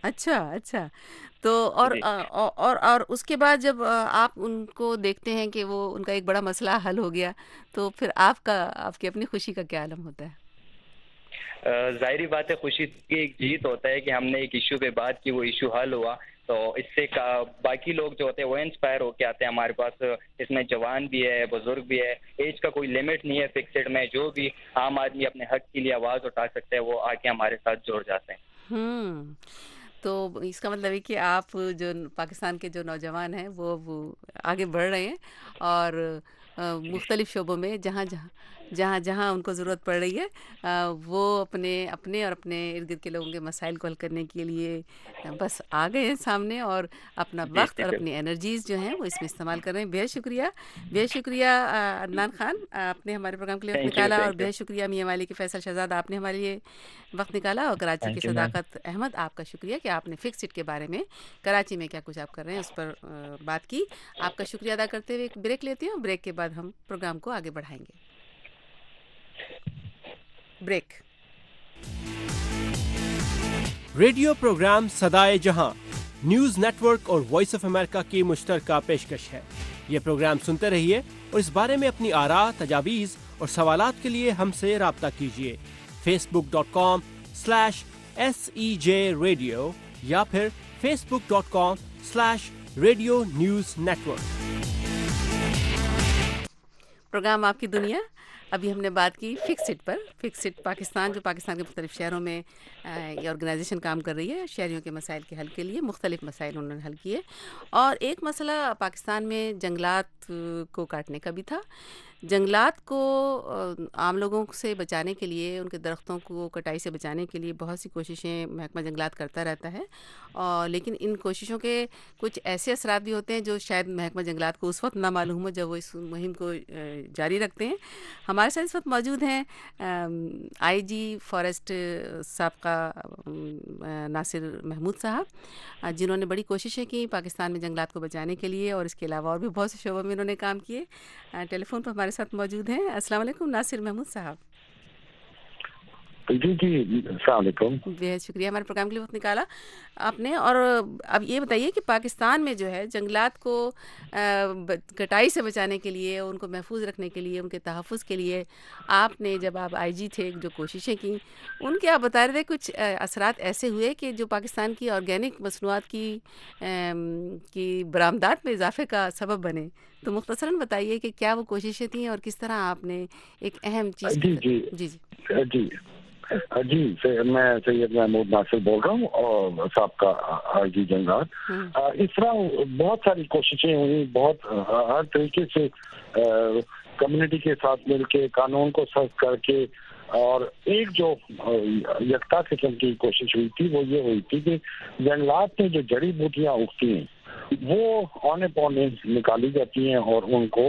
اچھا اچھا تو اور اور اور اس کے بعد جب آپ ان کو دیکھتے ہیں کہ وہ ان کا ایک بڑا مسئلہ حل ہو گیا تو پھر آپ کا آپ کی اپنی خوشی کا کیا عالم ہوتا ہے؟ ظاہری بات ہے خوشی کی ایک جیت ہوتا ہے کہ ہم نے ایک ایشو پہ بات کی, وہ ایشو حل ہوا, تو اس سے باقی لوگ جو ہوتے ہیں وہ انسپائر ہو کے آتے ہیں ہمارے پاس. اس میں جوان بھی ہے, بزرگ بھی ہے, ایج کا کوئی لمٹ نہیں ہے فکسڈ میں, جو بھی عام آدمی اپنے حق کے لیے آواز اٹھا سکتے ہیں وہ آ کے ہمارے ساتھ جڑ جاتے ہیں. ہوں تو اس کا مطلب ہے کہ آپ جو پاکستان کے جو نوجوان ہیں وہ وہ آگے بڑھ رہے ہیں اور مختلف شعبوں میں جہاں جہاں جہاں جہاں ان کو ضرورت پڑ رہی ہے وہ اپنے اپنے اور اپنے ارد گرد کے لوگوں کے مسائل کو حل کرنے کے لیے بس آ گئے ہیں سامنے اور اپنا وقت اور اپنی انرجیز جو ہیں وہ اس میں استعمال کر رہے ہیں. بہت شکریہ بہت شکریہ عدنان خان, آپ نے ہمارے پروگرام کے لیے وقت نکالا, اور بہت شکریہ میاں والی کے فیصل شہزاد, آپ نے ہمارے لیے وقت نکالا, اور کراچی کی صداقت احمد, آپ کا شکریہ کہ آپ نے فکس اٹ کے بارے میں کراچی میں کیا کچھ آپ کر رہے ہیں اس پر بات کی. آپ کا شکریہ ادا کرتے ہوئے ایک بریک لیتے ہیں, بریک کے بعد ہم پروگرام کو آگے بڑھائیں گے. بریک. ریڈیو پروگرام صدائے جہاں نیوز نیٹ ورک اور وائس آف امریکہ کی مشترکہ پیشکش ہے. یہ پروگرام سنتے رہیے اور اس بارے میں اپنی آراء, تجاویز اور سوالات کے لیے ہم سے رابطہ کیجیے. Facebook dot com slash S E J radio یا پھر Facebook dot com slash radio news network. Programme آپ کی دنیا. ابھی ہم نے بات کی فکس اٹ پر. فکس اٹ پاکستان, جو پاکستان کے مختلف شہروں میں یہ آرگنائزیشن کام کر رہی ہے شہریوں کے مسائل کے حل کے لیے. مختلف مسائل انہوں نے حل کیے, اور ایک مسئلہ پاکستان میں جنگلات کو کاٹنے کا بھی تھا. جنگلات کو عام لوگوں سے بچانے کے لیے, ان کے درختوں کو کٹائی سے بچانے کے لیے بہت سی کوششیں محکمہ جنگلات کرتا رہتا ہے, اور لیکن ان کوششوں کے کچھ ایسے اثرات بھی ہوتے ہیں جو شاید محکمہ جنگلات کو اس وقت نہ معلوم ہو جب وہ اس مہم کو جاری رکھتے ہیں. ہمارے ساتھ اس وقت موجود ہیں آئی جی فارسٹ سابقہ ناصر محمود صاحب, جنہوں نے بڑی کوششیں کی پاکستان میں جنگلات کو بچانے کے لیے, اور اس کے علاوہ اور بھی بہت سے شعبوں میں انہوں نے کام کیے. ٹیلی فون پر ہمارے ساتھ موجود ہیں. السلام علیکم ناصر محمود صاحب. جی جی السلام علیکم. بہت شکریہ ہمارے پروگرام کے لیے وقت نکالا آپ نے. اور اب یہ بتائیے کہ پاکستان میں جو ہے جنگلات کو کٹائی سے بچانے کے لیے, ان کو محفوظ رکھنے کے لیے, ان کے تحفظ کے لیے آپ نے, جب آپ آئی جی تھے, جو کوششیں کی ان کے آپ بتا رہے تھے کچھ اثرات ایسے ہوئے کہ جو پاکستان کی آرگینک مصنوعات کی کی برآمدات میں اضافے کا سبب بنے. تو مختصراً بتائیے کہ کیا وہ کوششیں تھیں اور کس طرح آپ نے ایک اہم چیز. جی جی جی جی جی میں سید محمود ناصر بول رہا ہوں اور سابقہ آئی جی جنگلات. اس طرح بہت ساری کوششیں ہوئی, بہت ہر طریقے سے کمیونٹی کے ساتھ مل کے, قانون کو سخت کر کے, اور ایک جو یکتا قسم کی کوشش ہوئی تھی وہ یہ ہوئی تھی کہ جنگلات میں جو جڑی بوٹیاں اگتی ہیں وہ اونے پونے نکالی جاتی ہیں اور ان کو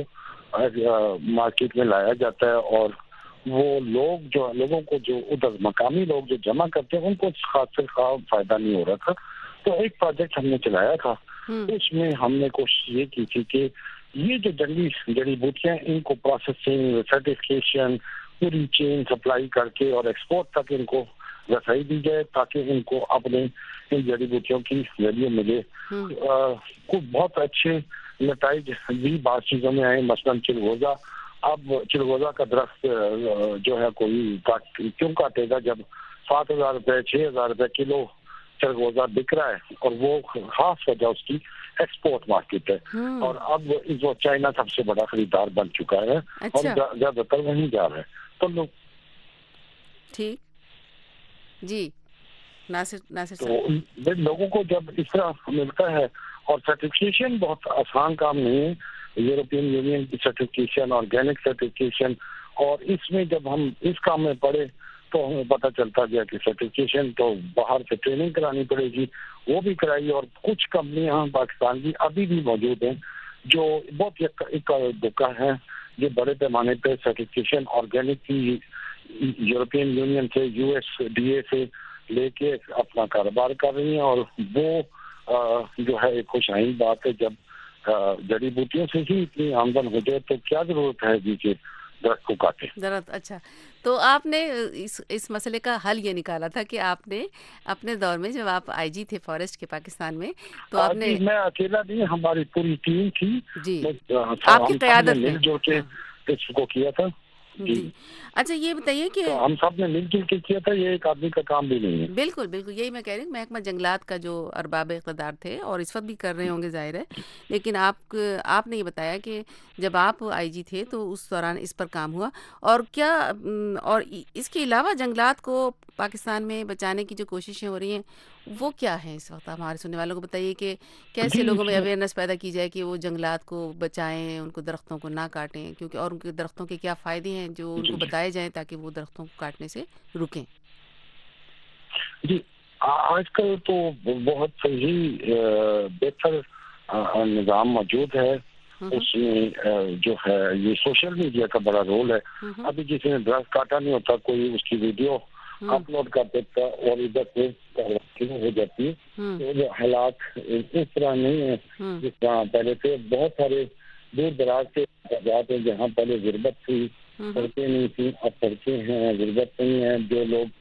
مارکیٹ میں لایا جاتا ہے, اور وہ لوگ جو لوگوں کو جو ادھر مقامی لوگ جو جمع کرتے ہیں ان کو خاص سے خاص فائدہ نہیں ہو رہا تھا. تو ایک پروجیکٹ ہم نے چلایا تھا, اس میں ہم نے کوشش یہ کی تھی کہ یہ جو جنگلی جڑی بوٹیاں ان کو پروسیسنگ, سرٹیفکیشن, پوری چین سپلائی کر کے اور ایکسپورٹ تک ان کو رسائی دی جائے تاکہ ان کو اپنے ان جڑی بوٹیوں کی ویلیو ملے. کچھ بہت اچھے نتائج بھی بعض چیزوں میں آئے, مثلاً چلغوزہ. اب چلغوزہ کا درخت جو ہے کوئی کیوں کاٹے گا جب سات ہزار روپے چھ ہزار روپے کلو چلغوزہ بک رہا ہے, اور وہ خاص وجہ اس کی ایکسپورٹ مارکیٹ ہے, اور اب اس وقت چائنا سب سے بڑا خریدار بن چکا ہے اور زیادہ تر وہیں جا رہا ہے. تو لوگ ٹھیک جی ناصر ناصر تو لوگوں کو جب اس طرح ملتا ہے, اور سرٹیفکیشن بہت آسان کام نہیں ہے, یورپین یونین کی سرٹیفکیشن, آرگینک سرٹیفکیشن, اور اس میں جب ہم اس کام میں پڑے تو ہمیں پتہ چلتا گیا کہ سرٹیفکیشن تو باہر سے ٹریننگ کرانی پڑے گی, وہ بھی کرائی. اور کچھ کمپنیاں پاکستان کی ابھی بھی موجود ہیں جو بہت اکا دکا ہیں, جو بڑے پیمانے پہ سرٹیفکیشن آرگینک کی یورپین یونین سے, یو ایس ڈی اے سے لے کے اپنا کاروبار کر رہی ہیں. اور وہ جو ہے ایک خوش آئند بات ہے, جب جڑی بوٹیوں سے ہی اتنی آمدن ہو جائے تو کیا ضرورت ہے جی کہ درخت کو کاٹے. درخت اچھا. تو آپ نے اس اس مسئلے کا حل یہ نکالا تھا کہ آپ نے اپنے دور میں جب آپ آئی جی تھے فارسٹ کے پاکستان میں تو آپ نے. میں اکیلا نہیں, ہماری پوری ٹیم تھی جی آپ کی قیادت میں جو کہ اس کو کیا تھا. جی اچھا یہ بتائیے کہ ہم سب نے مل جل کے کیا تھا, یہ ایک آدمی کا کام بھی نہیں ہے. بالکل بالکل یہی میں کہہ رہی ہوں, محکمہ جنگلات کا جو ارباب اقتدار تھے اور اس وقت بھی کر رہے ہوں گے ظاہر ہے, لیکن آپ آپ نے یہ بتایا کہ جب آپ آئی جی تھے تو اس دوران اس پر کام ہوا. اور کیا اور اس کے علاوہ جنگلات کو پاکستان میں بچانے کی جو کوششیں ہو رہی ہیں وہ کیا ہیں اس وقت, ہمارے سننے والوں کو بتائیے کہ کیسے لوگوں میں اویئرنیس پیدا کی جائے کہ وہ جنگلات کو بچائیں, ان کو درختوں کو نہ کاٹیں, کیونکہ اور ان کے درختوں کے کیا فائدے ہیں جو ان کو بتائے جائیں تاکہ وہ درختوں کو کاٹنے سے رکیں. جی آج کل تو بہت صحیح بہتر نظام موجود ہے, اس میں جو ہے یہ سوشل میڈیا کا بڑا رول ہے. ابھی جس نے درخت کاٹا نہیں ہوتا کوئی اس کی ویڈیو اپلوڈ کر دیتا اور ادھر سے ہو جاتی ہے. تو جو حالات اس طرح نہیں ہے جس طرح پہلے تھے. بہت سارے دور دراز کے جگہات ہیں جہاں پہلے غربت تھی, سڑکیں نہیں تھیں, اب سڑکیں ہیں, غربت نہیں ہے. جو لوگ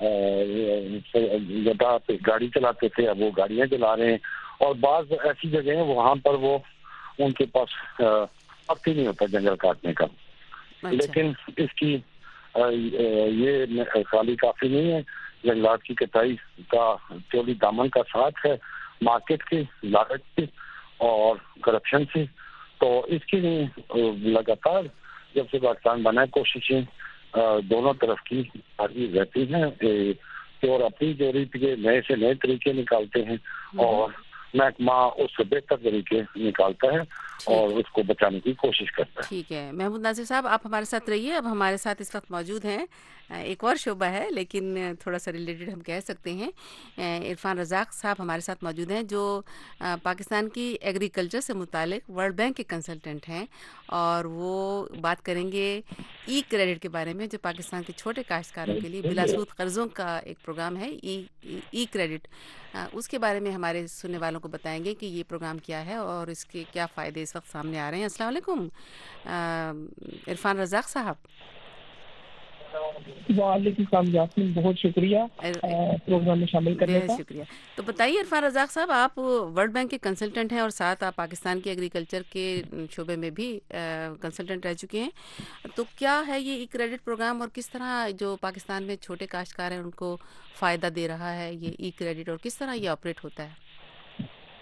جگہ پہ گاڑی چلاتے تھے اب وہ گاڑیاں چلا رہے ہیں, اور بعض ایسی جگہ ہیں وہاں پر وہ ان کے پاس وقت ہی نہیں ہوتا جنگل کاٹنے کا. لیکن اس کی یہ خالی کافی نہیں ہے, جنگلات کی کٹائی کا چولی دامن کا ساتھ ہے مارکیٹ کی لاگت سے اور کرپشن سے. تو اس کی لگاتار جب سے پاکستان بنا کوششیں دونوں طرف کی جاری رہتی ہیں, اور اپنی جو ریت کے نئے سے نئے طریقے نکالتے ہیں اور محکمہ اس سے بہتر طریقے نکالتا ہے اور اس کو بچانے کی کوشش کرتا ہے. ٹھیک ہے محمود ناصر صاحب, آپ ہمارے ساتھ رہیے. اب ہمارے ساتھ اس وقت موجود ہیں ایک اور شعبہ ہے لیکن تھوڑا سا ریلیٹڈ ہم کہہ سکتے ہیں, عرفان رزاق صاحب ہمارے ساتھ موجود ہیں جو پاکستان کی ایگریکلچر سے متعلق ورلڈ بینک کے کنسلٹنٹ ہیں, اور وہ بات کریں گے ای کریڈٹ کے بارے میں جو پاکستان کے چھوٹے کاشتکاروں کے لیے بلا سود قرضوں کا ایک پروگرام ہے ای ای کریڈٹ. اس کے بارے میں ہمارے سننے والوں کو بتائیں گے کہ یہ پروگرام کیا ہے اور اس کے کیا فائدے اس وقت سامنے آ رہے ہیں. السلام علیکم عرفان رزاق صاحب. وعلیکم السلام یاسمین, بہت شکریہ پروگرام میں شامل کرنے کا. شکریہ. تو بتائیے عرفان رزاق صاحب, آپ ورلڈ بینک کے کنسلٹنٹ ہیں اور ساتھ آپ پاکستان کے ایگریکلچر کے شعبے میں بھی کنسلٹنٹ رہ چکے ہیں. تو کیا ہے یہ ای کریڈٹ پروگرام اور کس طرح جو پاکستان میں چھوٹے کاشتکار ہیں ان کو فائدہ دے رہا ہے یہ ای کریڈٹ, اور کس طرح یہ آپریٹ ہوتا ہے؟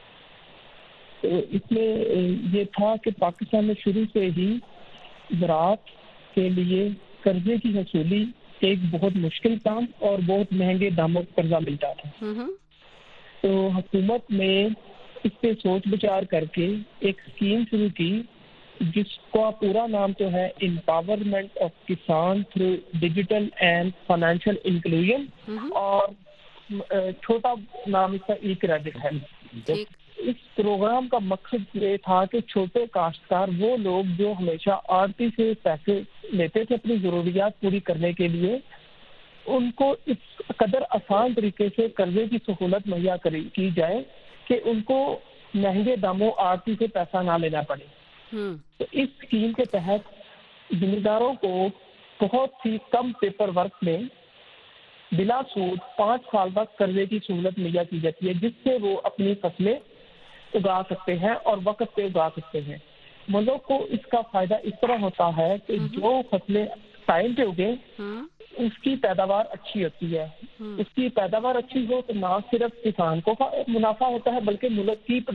تو اس میں یہ تھا کہ پاکستان میں شروع سے ہی زراعت کے لیے قرضے کی حصولی ایک بہت مشکل کام اور بہت مہنگے داموں پر قرضہ ملتا تھا. تو حکومت نے اس پہ سوچ بچار کر کے ایک اسکیم شروع کی جس کا پورا نام تو ہے empowerment of kisan through digital and financial inclusion, اور چھوٹا نام اس کا ای کریڈٹ ہے. اس پروگرام کا مقصد یہ تھا کہ چھوٹے کاشتکار وہ لوگ جو ہمیشہ آڑتی سے پیسے لیتے تھے اپنی ضروریات پوری کرنے کے لیے, ان کو اس قدر آسان طریقے سے قرضے کی سہولت مہیا کی جائے کہ ان کو مہنگے داموں آڑتی سے پیسہ نہ لینا پڑے. تو اس اسکیم کے تحت ذمہ کو بہت ہی کم پیپر ورک میں بلا سود پانچ سال تک قرضے کی سہولت مہیا کی جاتی ہے, جس سے وہ اپنی فصلیں اگا سکتے ہیں اور وقت پہ اگا سکتے ہیں. ملک کو اس کا فائدہ اس طرح ہوتا ہے کہ جو فصلیں ٹائم پہ اگے اس کی پیداوار اچھی ہوتی ہے. اس کی پیداوار اچھی ہو تو نہ صرف کسان کو منافع ہوتا ہے بلکہ ملک کی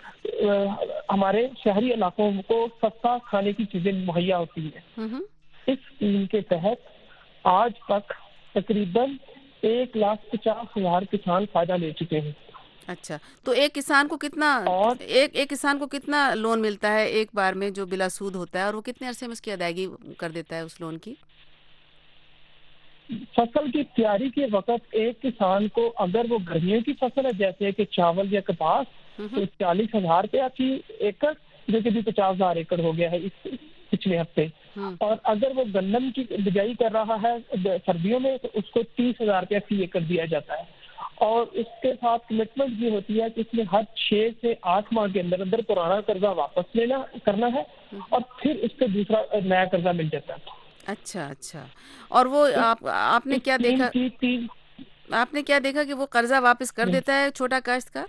ہمارے شہری علاقوں کو سستا کھانے کی چیزیں مہیا ہوتی ہیں. اس اسکیم کے تحت آج تک تقریباً ایک لاکھ پچاس ہزار کسان فائدہ لے چکے ہیں. اچھا, تو ایک کسان کو کتنا ایک ایک کسان کو کتنا لون ملتا ہے ایک بار میں جو بلا سود ہوتا ہے, اور وہ کتنے عرصے میں اس کی ادائیگی کر دیتا ہے اس لون کی؟ فصل کی تیاری کے وقت ایک کسان کو اگر وہ گرمیوں کی فصل ہے جیسے کہ چاول یا کپاس تو چالیس ہزار روپیہ کی ایکڑ, جو کہ بھی پچاس ہزار ایکڑ ہو گیا ہے اس پچھلے ہفتے, اور اگر وہ گندم کی بجائی کر رہا ہے سردیوں میں تو اس کو تیس ہزار روپیہ فی ایکڑ دیا جاتا ہے. اور اس کے ساتھ کمٹمنٹ بھی ہوتی ہے کہ اس میں ہر چھ سے آٹھ ماہ کے اندر اندر پرانا قرضہ واپس لینا کرنا ہے اور پھر اس پہ دوسرا نیا قرضہ مل جاتا ہے. اچھا اچھا. اور وہ آپ آپ نے کیا دیکھا آپ نے کیا دیکھا کہ وہ قرضہ واپس کر دیتا ہے چھوٹا کاشتکار؟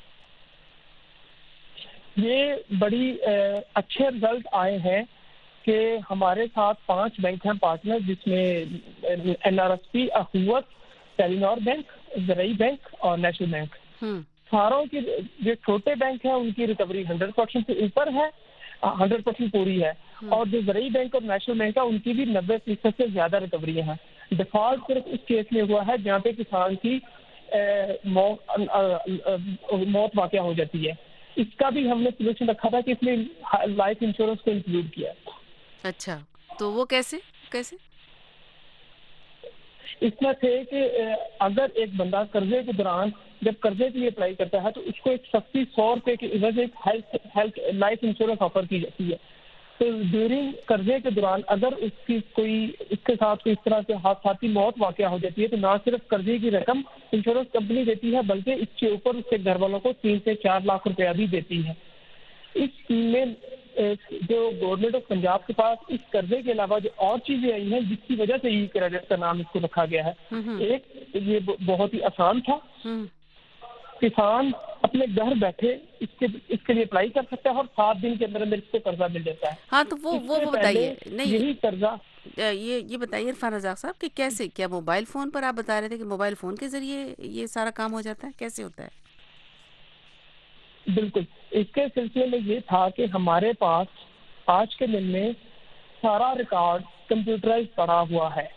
یہ بڑی اچھے رزلٹ آئے ہیں کہ ہمارے ساتھ پانچ بینک ہیں پارٹنر، جس میں این آر ایس پی، اخوت، ٹیلی نار بینک، زرعی بینک اور نیشنل بینک. ساروں کی جو چھوٹے بینک ہیں ان کی ریکوری ہنڈریڈ پرسینٹ سے اوپر ہے، ہنڈریڈ پرسینٹ پوری ہے، اور جو زرعی بینک اور نیشنل بینک ہے ان کی بھی نبے فیصد سے زیادہ ریکوری ہیں. ڈیفالٹ صرف اس کیس میں ہوا ہے جہاں پہ کسان کی موت واقع ہو جاتی ہے. اس کا بھی ہم نے سولوشن رکھا تھا کہ اس میں لائف انشورنس کو انکلوڈ کیا. اچھا، تو وہ کیسے کیسے اس میں تھے کہ اگر ایک بندہ قرضے کے دوران جب قرضے کے لیے اپلائی کرتا ہے تو اس کو ایک سستی سو روپے کی عوض ایک health health life insurance offer کی جاتی ہے. تو ڈیورنگ قرضے کے دوران اگر اس کی کوئی اس کے ساتھ کوئی اس طرح سے حادثاتی موت واقع ہو جاتی ہے تو نہ صرف قرضے کی رقم انشورنس کمپنی دیتی ہے بلکہ اس کے اوپر اس کے گھر والوں کو تین سے چار لاکھ روپیہ بھی دیتی ہے. اس اسکیم میں جو گورنمنٹ آف پنجاب کے پاس اس قرضے کے علاوہ جو اور چیزیں آئی ہیں جس کی وجہ سے ای کریڈٹ کا نام اس کو رکھا گیا ہے. ایک یہ بہت ہی آسان تھا، کسان اپنے گھر بیٹھے اس کے اس کے لیے اپلائی کر سکتا ہے اور سات دن کے اندر اندر اس کو قرضہ مل جاتا ہے. ہاں تو وہ وہ بتائیے نہیں یہی قرضہ یہ یہ بتائیے عرفان رزاق صاحب کہ کیسے، کیا موبائل فون پر آپ بتا رہے تھے کہ موبائل فون کے ذریعے یہ سارا کام ہو جاتا ہے، کیسے ہوتا ہے؟ بالکل، اس کے سلسلے میں یہ تھا کہ ہمارے پاس آج کے دن میں سارا ریکارڈ کمپیوٹرائز پڑا ہوا ہے،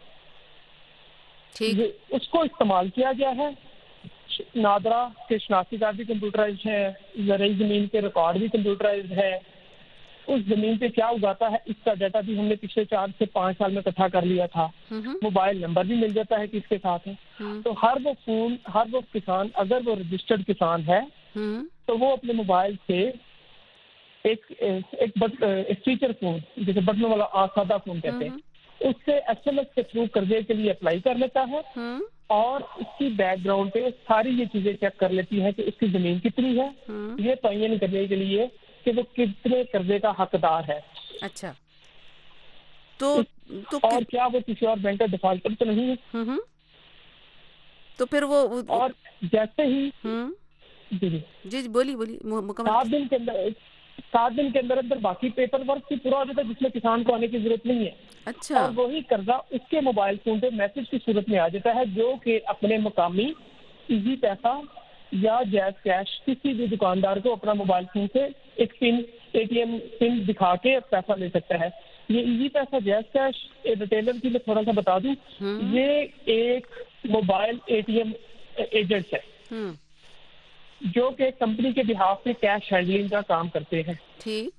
اس کو استعمال کیا گیا ہے. نادرا کے شناختی کارڈ بھی کمپیوٹرائز ہے، زرعی زمین کے ریکارڈ بھی کمپیوٹرائز ہے، اس زمین پہ کیا اگاتا ہے اس کا ڈیٹا بھی ہم نے پچھلے چار سے پانچ سال میں اکٹھا کر لیا تھا. موبائل نمبر بھی مل جاتا ہے کہ اس کے ساتھ ہے. تو ہر وہ فون ہر وہ کسان اگر وہ رجسٹرڈ کسان ہے تو وہ اپنے موبائل سے ایک ایک فیچر فون جیسے بٹنوں والا سادہ فون کہتے ہیں اس سے ایس ایم ایس کے تھرو قرضے کے لیے اپلائی کر لیتا ہے اور اس کی بیک گراؤنڈ پہ ساری یہ چیزیں چیک کر لیتی ہے کہ اس کی زمین کتنی ہے، یہ تعین کرنے کے لیے کہ وہ کتنے قرضے کا حقدار ہے. اچھا تو اور کیا وہ کسی اور بینک کا ڈیفالٹر تو نہیں ہے. تو پھر وہ اور جیسے ہی جی جی جی بولیے بولیے مکمل. سات دن کے اندر سات دن کے اندر اندر باقی پیپر ورک بھی پورا ہو جاتا ہے جس میں کسان کو آنے کی ضرورت نہیں ہے. اچھا. اور وہی قرضہ اس کے موبائل فون پہ میسج کی صورت میں آ جاتا ہے جو کہ اپنے مقامی ایزی پیسہ یا جیز کیش کسی بھی دکاندار کو اپنا موبائل فون سے ایک پن اے ٹی ایم پن دکھا کے پیسہ لے سکتا ہے. یہ ایزی پیسہ جیز کیش ریٹیلر کی میں تھوڑا سا بتا دوں، یہ ایک mobile A T M agent ہے جو کہ کمپنی کے بہاف میں کیش ہینڈلنگ کا کام کرتے ہیں. ٹھیک.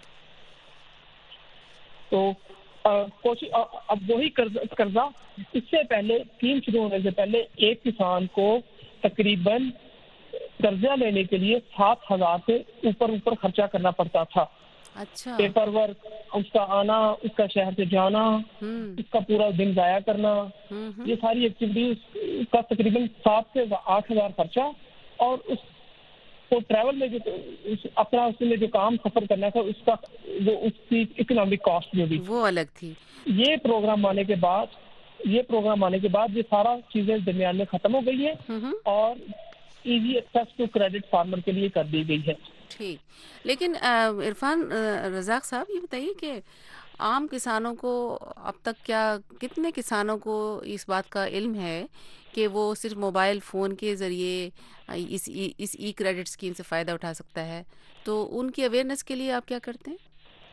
تو کوشش اب وہی قرضہ اس سے پہلے اسکیم شروع ہونے سے پہلے ایک کسان کو تقریباً قرضہ لینے کے لیے سات ہزار سے اوپر اوپر خرچہ کرنا پڑتا تھا. اچھا. پیپر ورک، اس کا آنا، اس کا شہر سے جانا، اس کا پورا دن ضائع کرنا، یہ ساری ایکٹیویٹیز کا تقریباً سات سے آٹھ ہزار خرچہ اور اس کو ٹریول میں جو اپنا اس میں جو کام سفر کرنا تھا اس کا وہ اس کی اکنامک کاسٹ جو بھی وہ الگ تھی. یہ پروگرام آنے کے بعد یہ پروگرام آنے کے بعد یہ سارا چیزیں درمیان میں ختم ہو گئی ہے اور easy access to credit farmer کے لیے کر دی گئی ہے. ٹھیک. لیکن عرفان رزاق صاحب یہ بتائیے کہ عام کسانوں کو اب تک کیا کتنے کسانوں کو اس بات کا علم ہے کہ وہ صرف موبائل فون کے ذریعے اس اس ای کریڈٹ اسکیم سے فائدہ اٹھا سکتا ہے؟ تو ان کی اویئرنیس کے لیے آپ کیا کرتے ہیں؟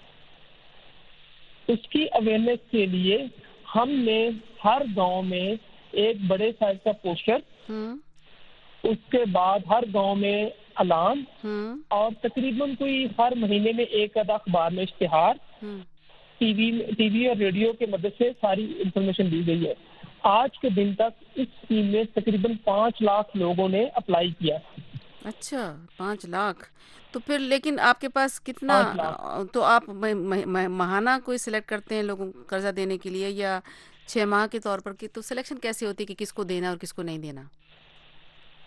اس کی اویئرنیس کے لیے ہم نے ہر گاؤں میں ایک بڑے سائز کا پوسٹر، اس کے بعد ہر گاؤں میں اعلان اور تقریباً کوئی ہر مہینے میں ایک آدھا اخبار میں اشتہار، ٹی وی ٹی وی اور ریڈیو کے مدد سے ساری انفارمیشن دی گئی ہے. آج کے دن تک اس اسکیم میں تقریباً پانچ لاکھ لوگوں نے اپلائی کیا. اچھا، پانچ لاکھ. تو پھر لیکن آپ کے پاس کتنا، تو آپ ماہانہ کوئی سلیکٹ کرتے ہیں لوگوں کو قرضہ دینے کے لیے یا چھ ماہ کے طور پر؟ تو سلیکشن کیسے ہوتی ہے کہ کس کو دینا اور کس کو نہیں دینا؟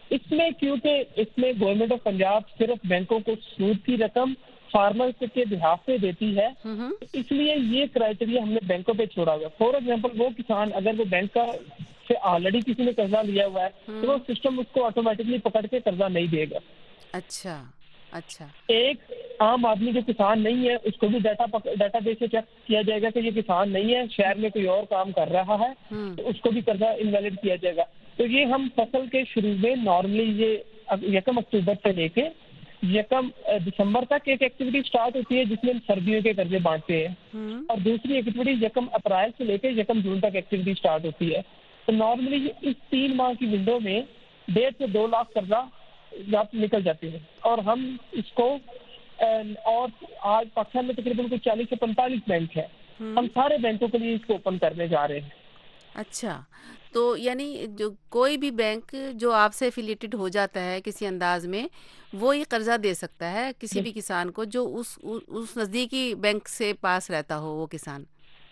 اس میں کیونکہ اس میں گورنمنٹ آف پنجاب صرف بینکوں کو سود کی رقم فارمر کے بہاف پہ دیتی ہے، اس لیے یہ کرائٹیریا ہم نے بینکوں پہ چھوڑا ہوا ہے. فار ایگزامپل وہ کسان اگر وہ بینک کا سے آلریڈی کسی نے قرضہ لیا ہوا ہے تو وہ سسٹم اس کو آٹومیٹکلی پکڑ کے قرضہ نہیں دے گا. اچھا اچھا ایک عام آدمی جو کسان نہیں ہے اس کو بھی ڈیٹا ڈیٹا بیس سے چیک کیا جائے گا کہ یہ کسان نہیں ہے، شہر میں کوئی اور کام کر رہا ہے تو اس کو بھی قرضہ انویلڈ کیا جائے گا. تو یہ ہم فصل کے شروع میں نارملی یہ یکم اکتوبر سے لے کے یکم دسمبر تک ایک ایکٹیویٹی سٹارٹ ہوتی ہے جس میں ہم سردیوں کے قرضے بانٹتے ہیں، اور دوسری ایکٹیویٹی یکم اپریل سے لے کے یکم جون تک ایکٹیویٹی سٹارٹ ہوتی ہے. تو نارملی اس تین ماہ کی ونڈو میں ڈیڑھ سے دو لاکھ قرضہ نکل جاتے ہیں، اور ہم اس کو اور آج پاکستان میں تقریباً کوئی چالیس سے پینتالیس بینک ہے، ہم سارے بینکوں کے لیے اس کو اوپن کرنے جا رہے ہیں. اچھا، تو یعنی جو کوئی بھی بینک جو آپ سے ایفیلیٹڈ ہو جاتا ہے کسی انداز میں وہ یہ قرضہ دے سکتا ہے کسی بھی کسان کو جو اس اس نزدیکی بینک سے پاس رہتا ہو وہ کسان.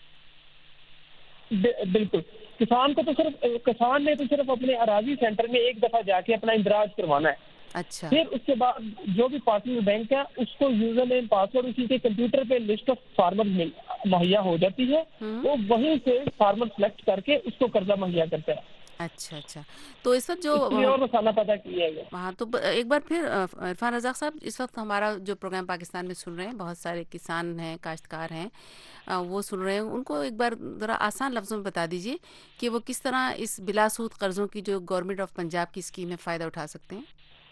بالکل، کسان کو تو صرف کسان نے تو صرف اپنے اراضی سینٹر میں ایک دفعہ جا کے اپنا اندراج کروانا ہے. اچھا، پھر اس کے بعد جو بھی پارٹنر بینک ہے اس کو یوزر نیم پاسورڈ اسی کے کمپیوٹر پہ لسٹ آف فارمر مہیا ہو جاتی ہے، وہ وہیں سے فارمر سلیکٹ کر کے اس کو قرضہ مہیا کرتا ہے. اچھا اچھا، تو اس وقت جو اور مسئلہ پتہ کیا ہے وہاں تو ایک بار پھر عرفان رزاق صاحب، اس وقت ہمارا جو پروگرام پاکستان میں سن رہے ہیں بہت سارے کسان ہیں، کاشتکار ہیں، وہ سن رہے ہیں، ان کو ایک بار ذرا آسان لفظوں میں بتا دیجیے کہ وہ کس طرح اس بلا سود قرضوں کی جو گورنمنٹ آف پنجاب کی اسکیم ہے فائدہ اٹھا سکتے ہیں.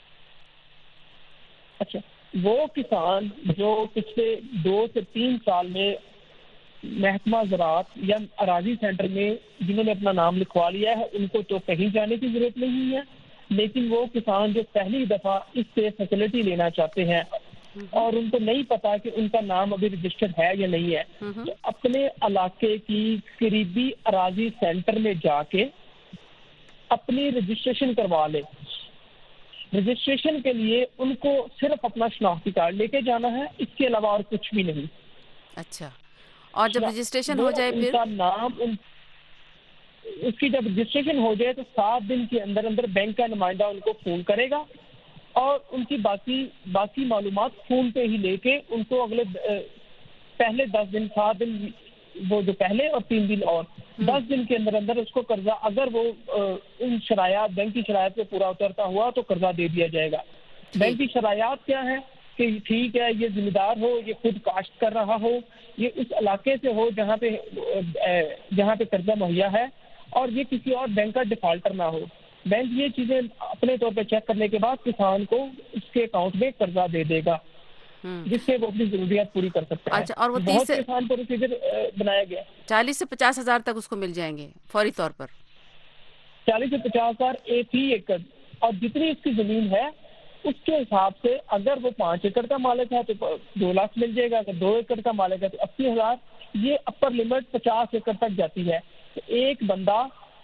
اچھا، وہ کسان جو پچھلے دو سے تین سال میں محکمہ زراعت یا اراضی سینٹر میں جنہوں نے اپنا نام لکھوا لیا ہے ان کو تو کہیں جانے کی ضرورت نہیں ہے، لیکن وہ کسان جو پہلی دفعہ اس سے فیسلٹی لینا چاہتے ہیں اور ان کو نہیں پتا کہ ان کا نام ابھی رجسٹرڈ ہے یا نہیں ہے، تو اپنے علاقے کی قریبی اراضی سینٹر میں جا کے اپنی رجسٹریشن کروا لیں. رجسٹریشن کے لیے ان کو صرف اپنا شناختی کارڈ لے کے جانا ہے، اس کے علاوہ اور کچھ بھی نہیں. اچھا، اور جب رجسٹریشن ہو جائے پھر نام ان اس کی جب رجسٹریشن ہو جائے تو سات دن کے اندر اندر بینک کا نمائندہ ان کو فون کرے گا اور ان کی باقی باقی معلومات فون پہ ہی لے کے ان کو اگلے پہلے دس دن سات دن وہ جو پہلے اور تین دن اور دس دن کے اندر اندر اس کو قرضہ اگر وہ ان شرائط بینک کی شرائط پہ پورا اترتا ہوا تو قرضہ دے دیا جائے گا. بینک کی شرائط کیا ہے کہ ٹھیک ہے یہ ذمہ دار ہو، یہ خود کاشت کر رہا ہو، یہ اس علاقے سے ہو جہاں پہ جہاں پہ قرضہ مہیا ہے، اور یہ کسی اور بینک کا ڈیفالٹر نہ ہو. بینک یہ چیزیں اپنے طور پہ چیک کرنے کے بعد کسان کو اس کے اکاؤنٹ میں قرضہ دے دے گا جس سے وہ اپنی ضروریات پوری کر سکتے ہیں. اچھا، اور وہ بہت کسان پروسیجر بنایا گیا، چالیس سے پچاس ہزار تک اس کو مل جائیں گے فوری طور پر. چالیس سے پچاس ہزار ایک ہی ایکڑ، اور جتنی اس کی زمین ہے اس کے حساب سے اگر وہ پانچ ایکڑ کا مالک ہے تو دو لاکھ مل جائے گا، اگر دو ایکڑ کا مالک ہے تو اسی ہزار. یہ اپر لمٹ پچاس ایکڑ تک جاتی ہے. تو ایک بندہ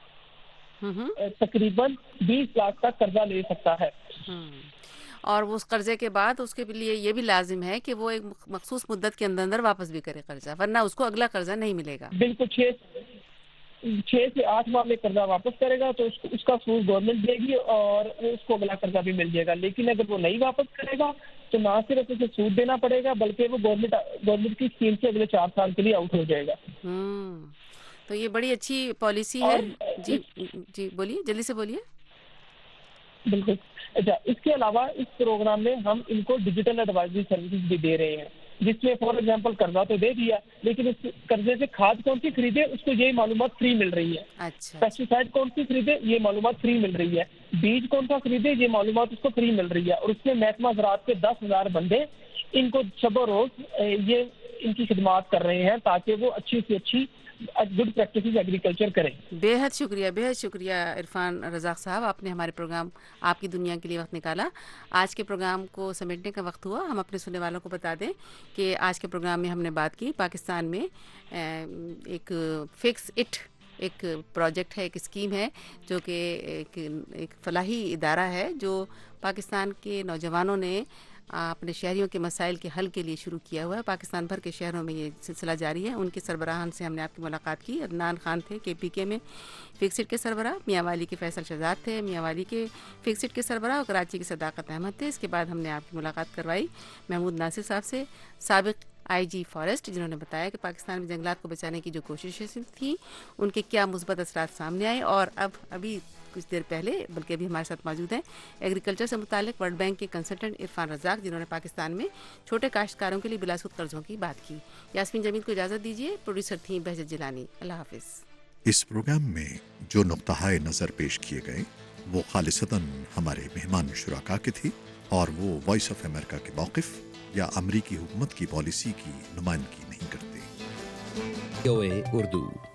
تقریباً بیس لاکھ تک قرضہ لے سکتا ہے. اور اس قرضے کے بعد اس کے لیے یہ بھی لازم ہے کہ وہ ایک مخصوص مدت کے اندر اندر واپس بھی کرے قرضہ، ورنہ اس کو اگلا قرضہ نہیں ملے گا. بالکل، چھ چھ سے آٹھ ماہ میں قرضہ واپس کرے گا تو اس کا سود گورنمنٹ دے گی اور اس کو اگلا قرضہ بھی مل جائے گا. لیکن اگر وہ نہیں واپس کرے گا تو نہ صرف اسے سود دینا پڑے گا بلکہ وہ گورنمنٹ گورنمنٹ کی اسکیم سے اگلے چار سال کے لیے آؤٹ ہو جائے گا. ہوں تو یہ بڑی اچھی پالیسی ہے. جی جی بولیے، جلدی سے بولیے. بالکل. اچھا، اس کے علاوہ اس پروگرام میں ہم ان کو ڈیجیٹل ایڈوائزری سروسز بھی دے رہے ہیں جس میں فار ایگزامپل قرضہ تو دے دیا لیکن اس قرضے سے کھاد کون سی خریدے اس کو یہ معلومات فری مل رہی ہے. اچھا، پیسٹی سائڈ کون سی خریدے یہ معلومات فری مل رہی ہے. بیج کون سا خریدے یہ معلومات اس کو فری مل رہی ہے. اور اس میں محکمہ زراعت کے دس ہزار بندے ان کو شب و روز یہ ان کی خدمات کر رہے ہیں تاکہ وہ اچھی سے اچھی گڈ پریکٹسز ایگریکلچر کریں. بے حد شکریہ بے حد شکریہ عرفان رزاق صاحب، آپ نے ہمارے پروگرام آپ کی دنیا کے لیے وقت نکالا. آج کے پروگرام کو سمیٹنے کا وقت ہوا. ہم اپنے سننے والوں کو بتا دیں کہ آج کے پروگرام میں ہم نے بات کی پاکستان میں ایک فکس اٹ ایک پروجیکٹ ہے، ایک اسکیم ہے جو کہ ایک ایک فلاحی ادارہ ہے جو پاکستان کے نوجوانوں نے अपने शहरियों के मसाइल के हल के लिए शुरू किया हुआ है। पाकिस्तान भर के शहरों में ये सिलसिला जारी है। उनके सरबराहान से हमने आपकी मुलाकात की। अदनान खान थे के पी के में फिक्सिट के सरबराह, मियाँ वाली के फैसल शहजाद थे मियाँ वाली के फिक्सिट के सरबराह, और कराची के सदाकत अहमद थे। इसके बाद हमने आपकी मुलाकात करवाई महमूद नासिर साहब से, साबिक आई जी फॉरेस्ट, जिन्होंने बताया कि पाकिस्तान में जंगलात को बचाने की जो कोशिशें थी उनके क्या मुस्बत असरात सामने आए। और अब अभी कुछ देर पहले, बल्कि अभी हमारे साथ मौजूद हैं एग्रीकल्चर से मुतालिक वर्ल्ड बैंक के कंसल्टेंट इरफान रज़ाक, जिन्होंने पाकिस्तान में छोटे काश्तकारों के लिए बिलासूद कर्जों की बात की। यास्मीन जमील को इजाज़त दीजिए। प्रोड्यूसर थी बहजत जिलानी। अल्लाह हाफिज़। इस प्रोग्राम में जो नुक्ता नज़र पेश किए गए वो खालिसतन हमारे मेहमान शुराका के थे और वो वॉइस ऑफ अमेरिका के मौक़िफ़ या अमरीकी हुकूमत की पॉलिसी की नुमाइंदगी नहीं करते। उर्दू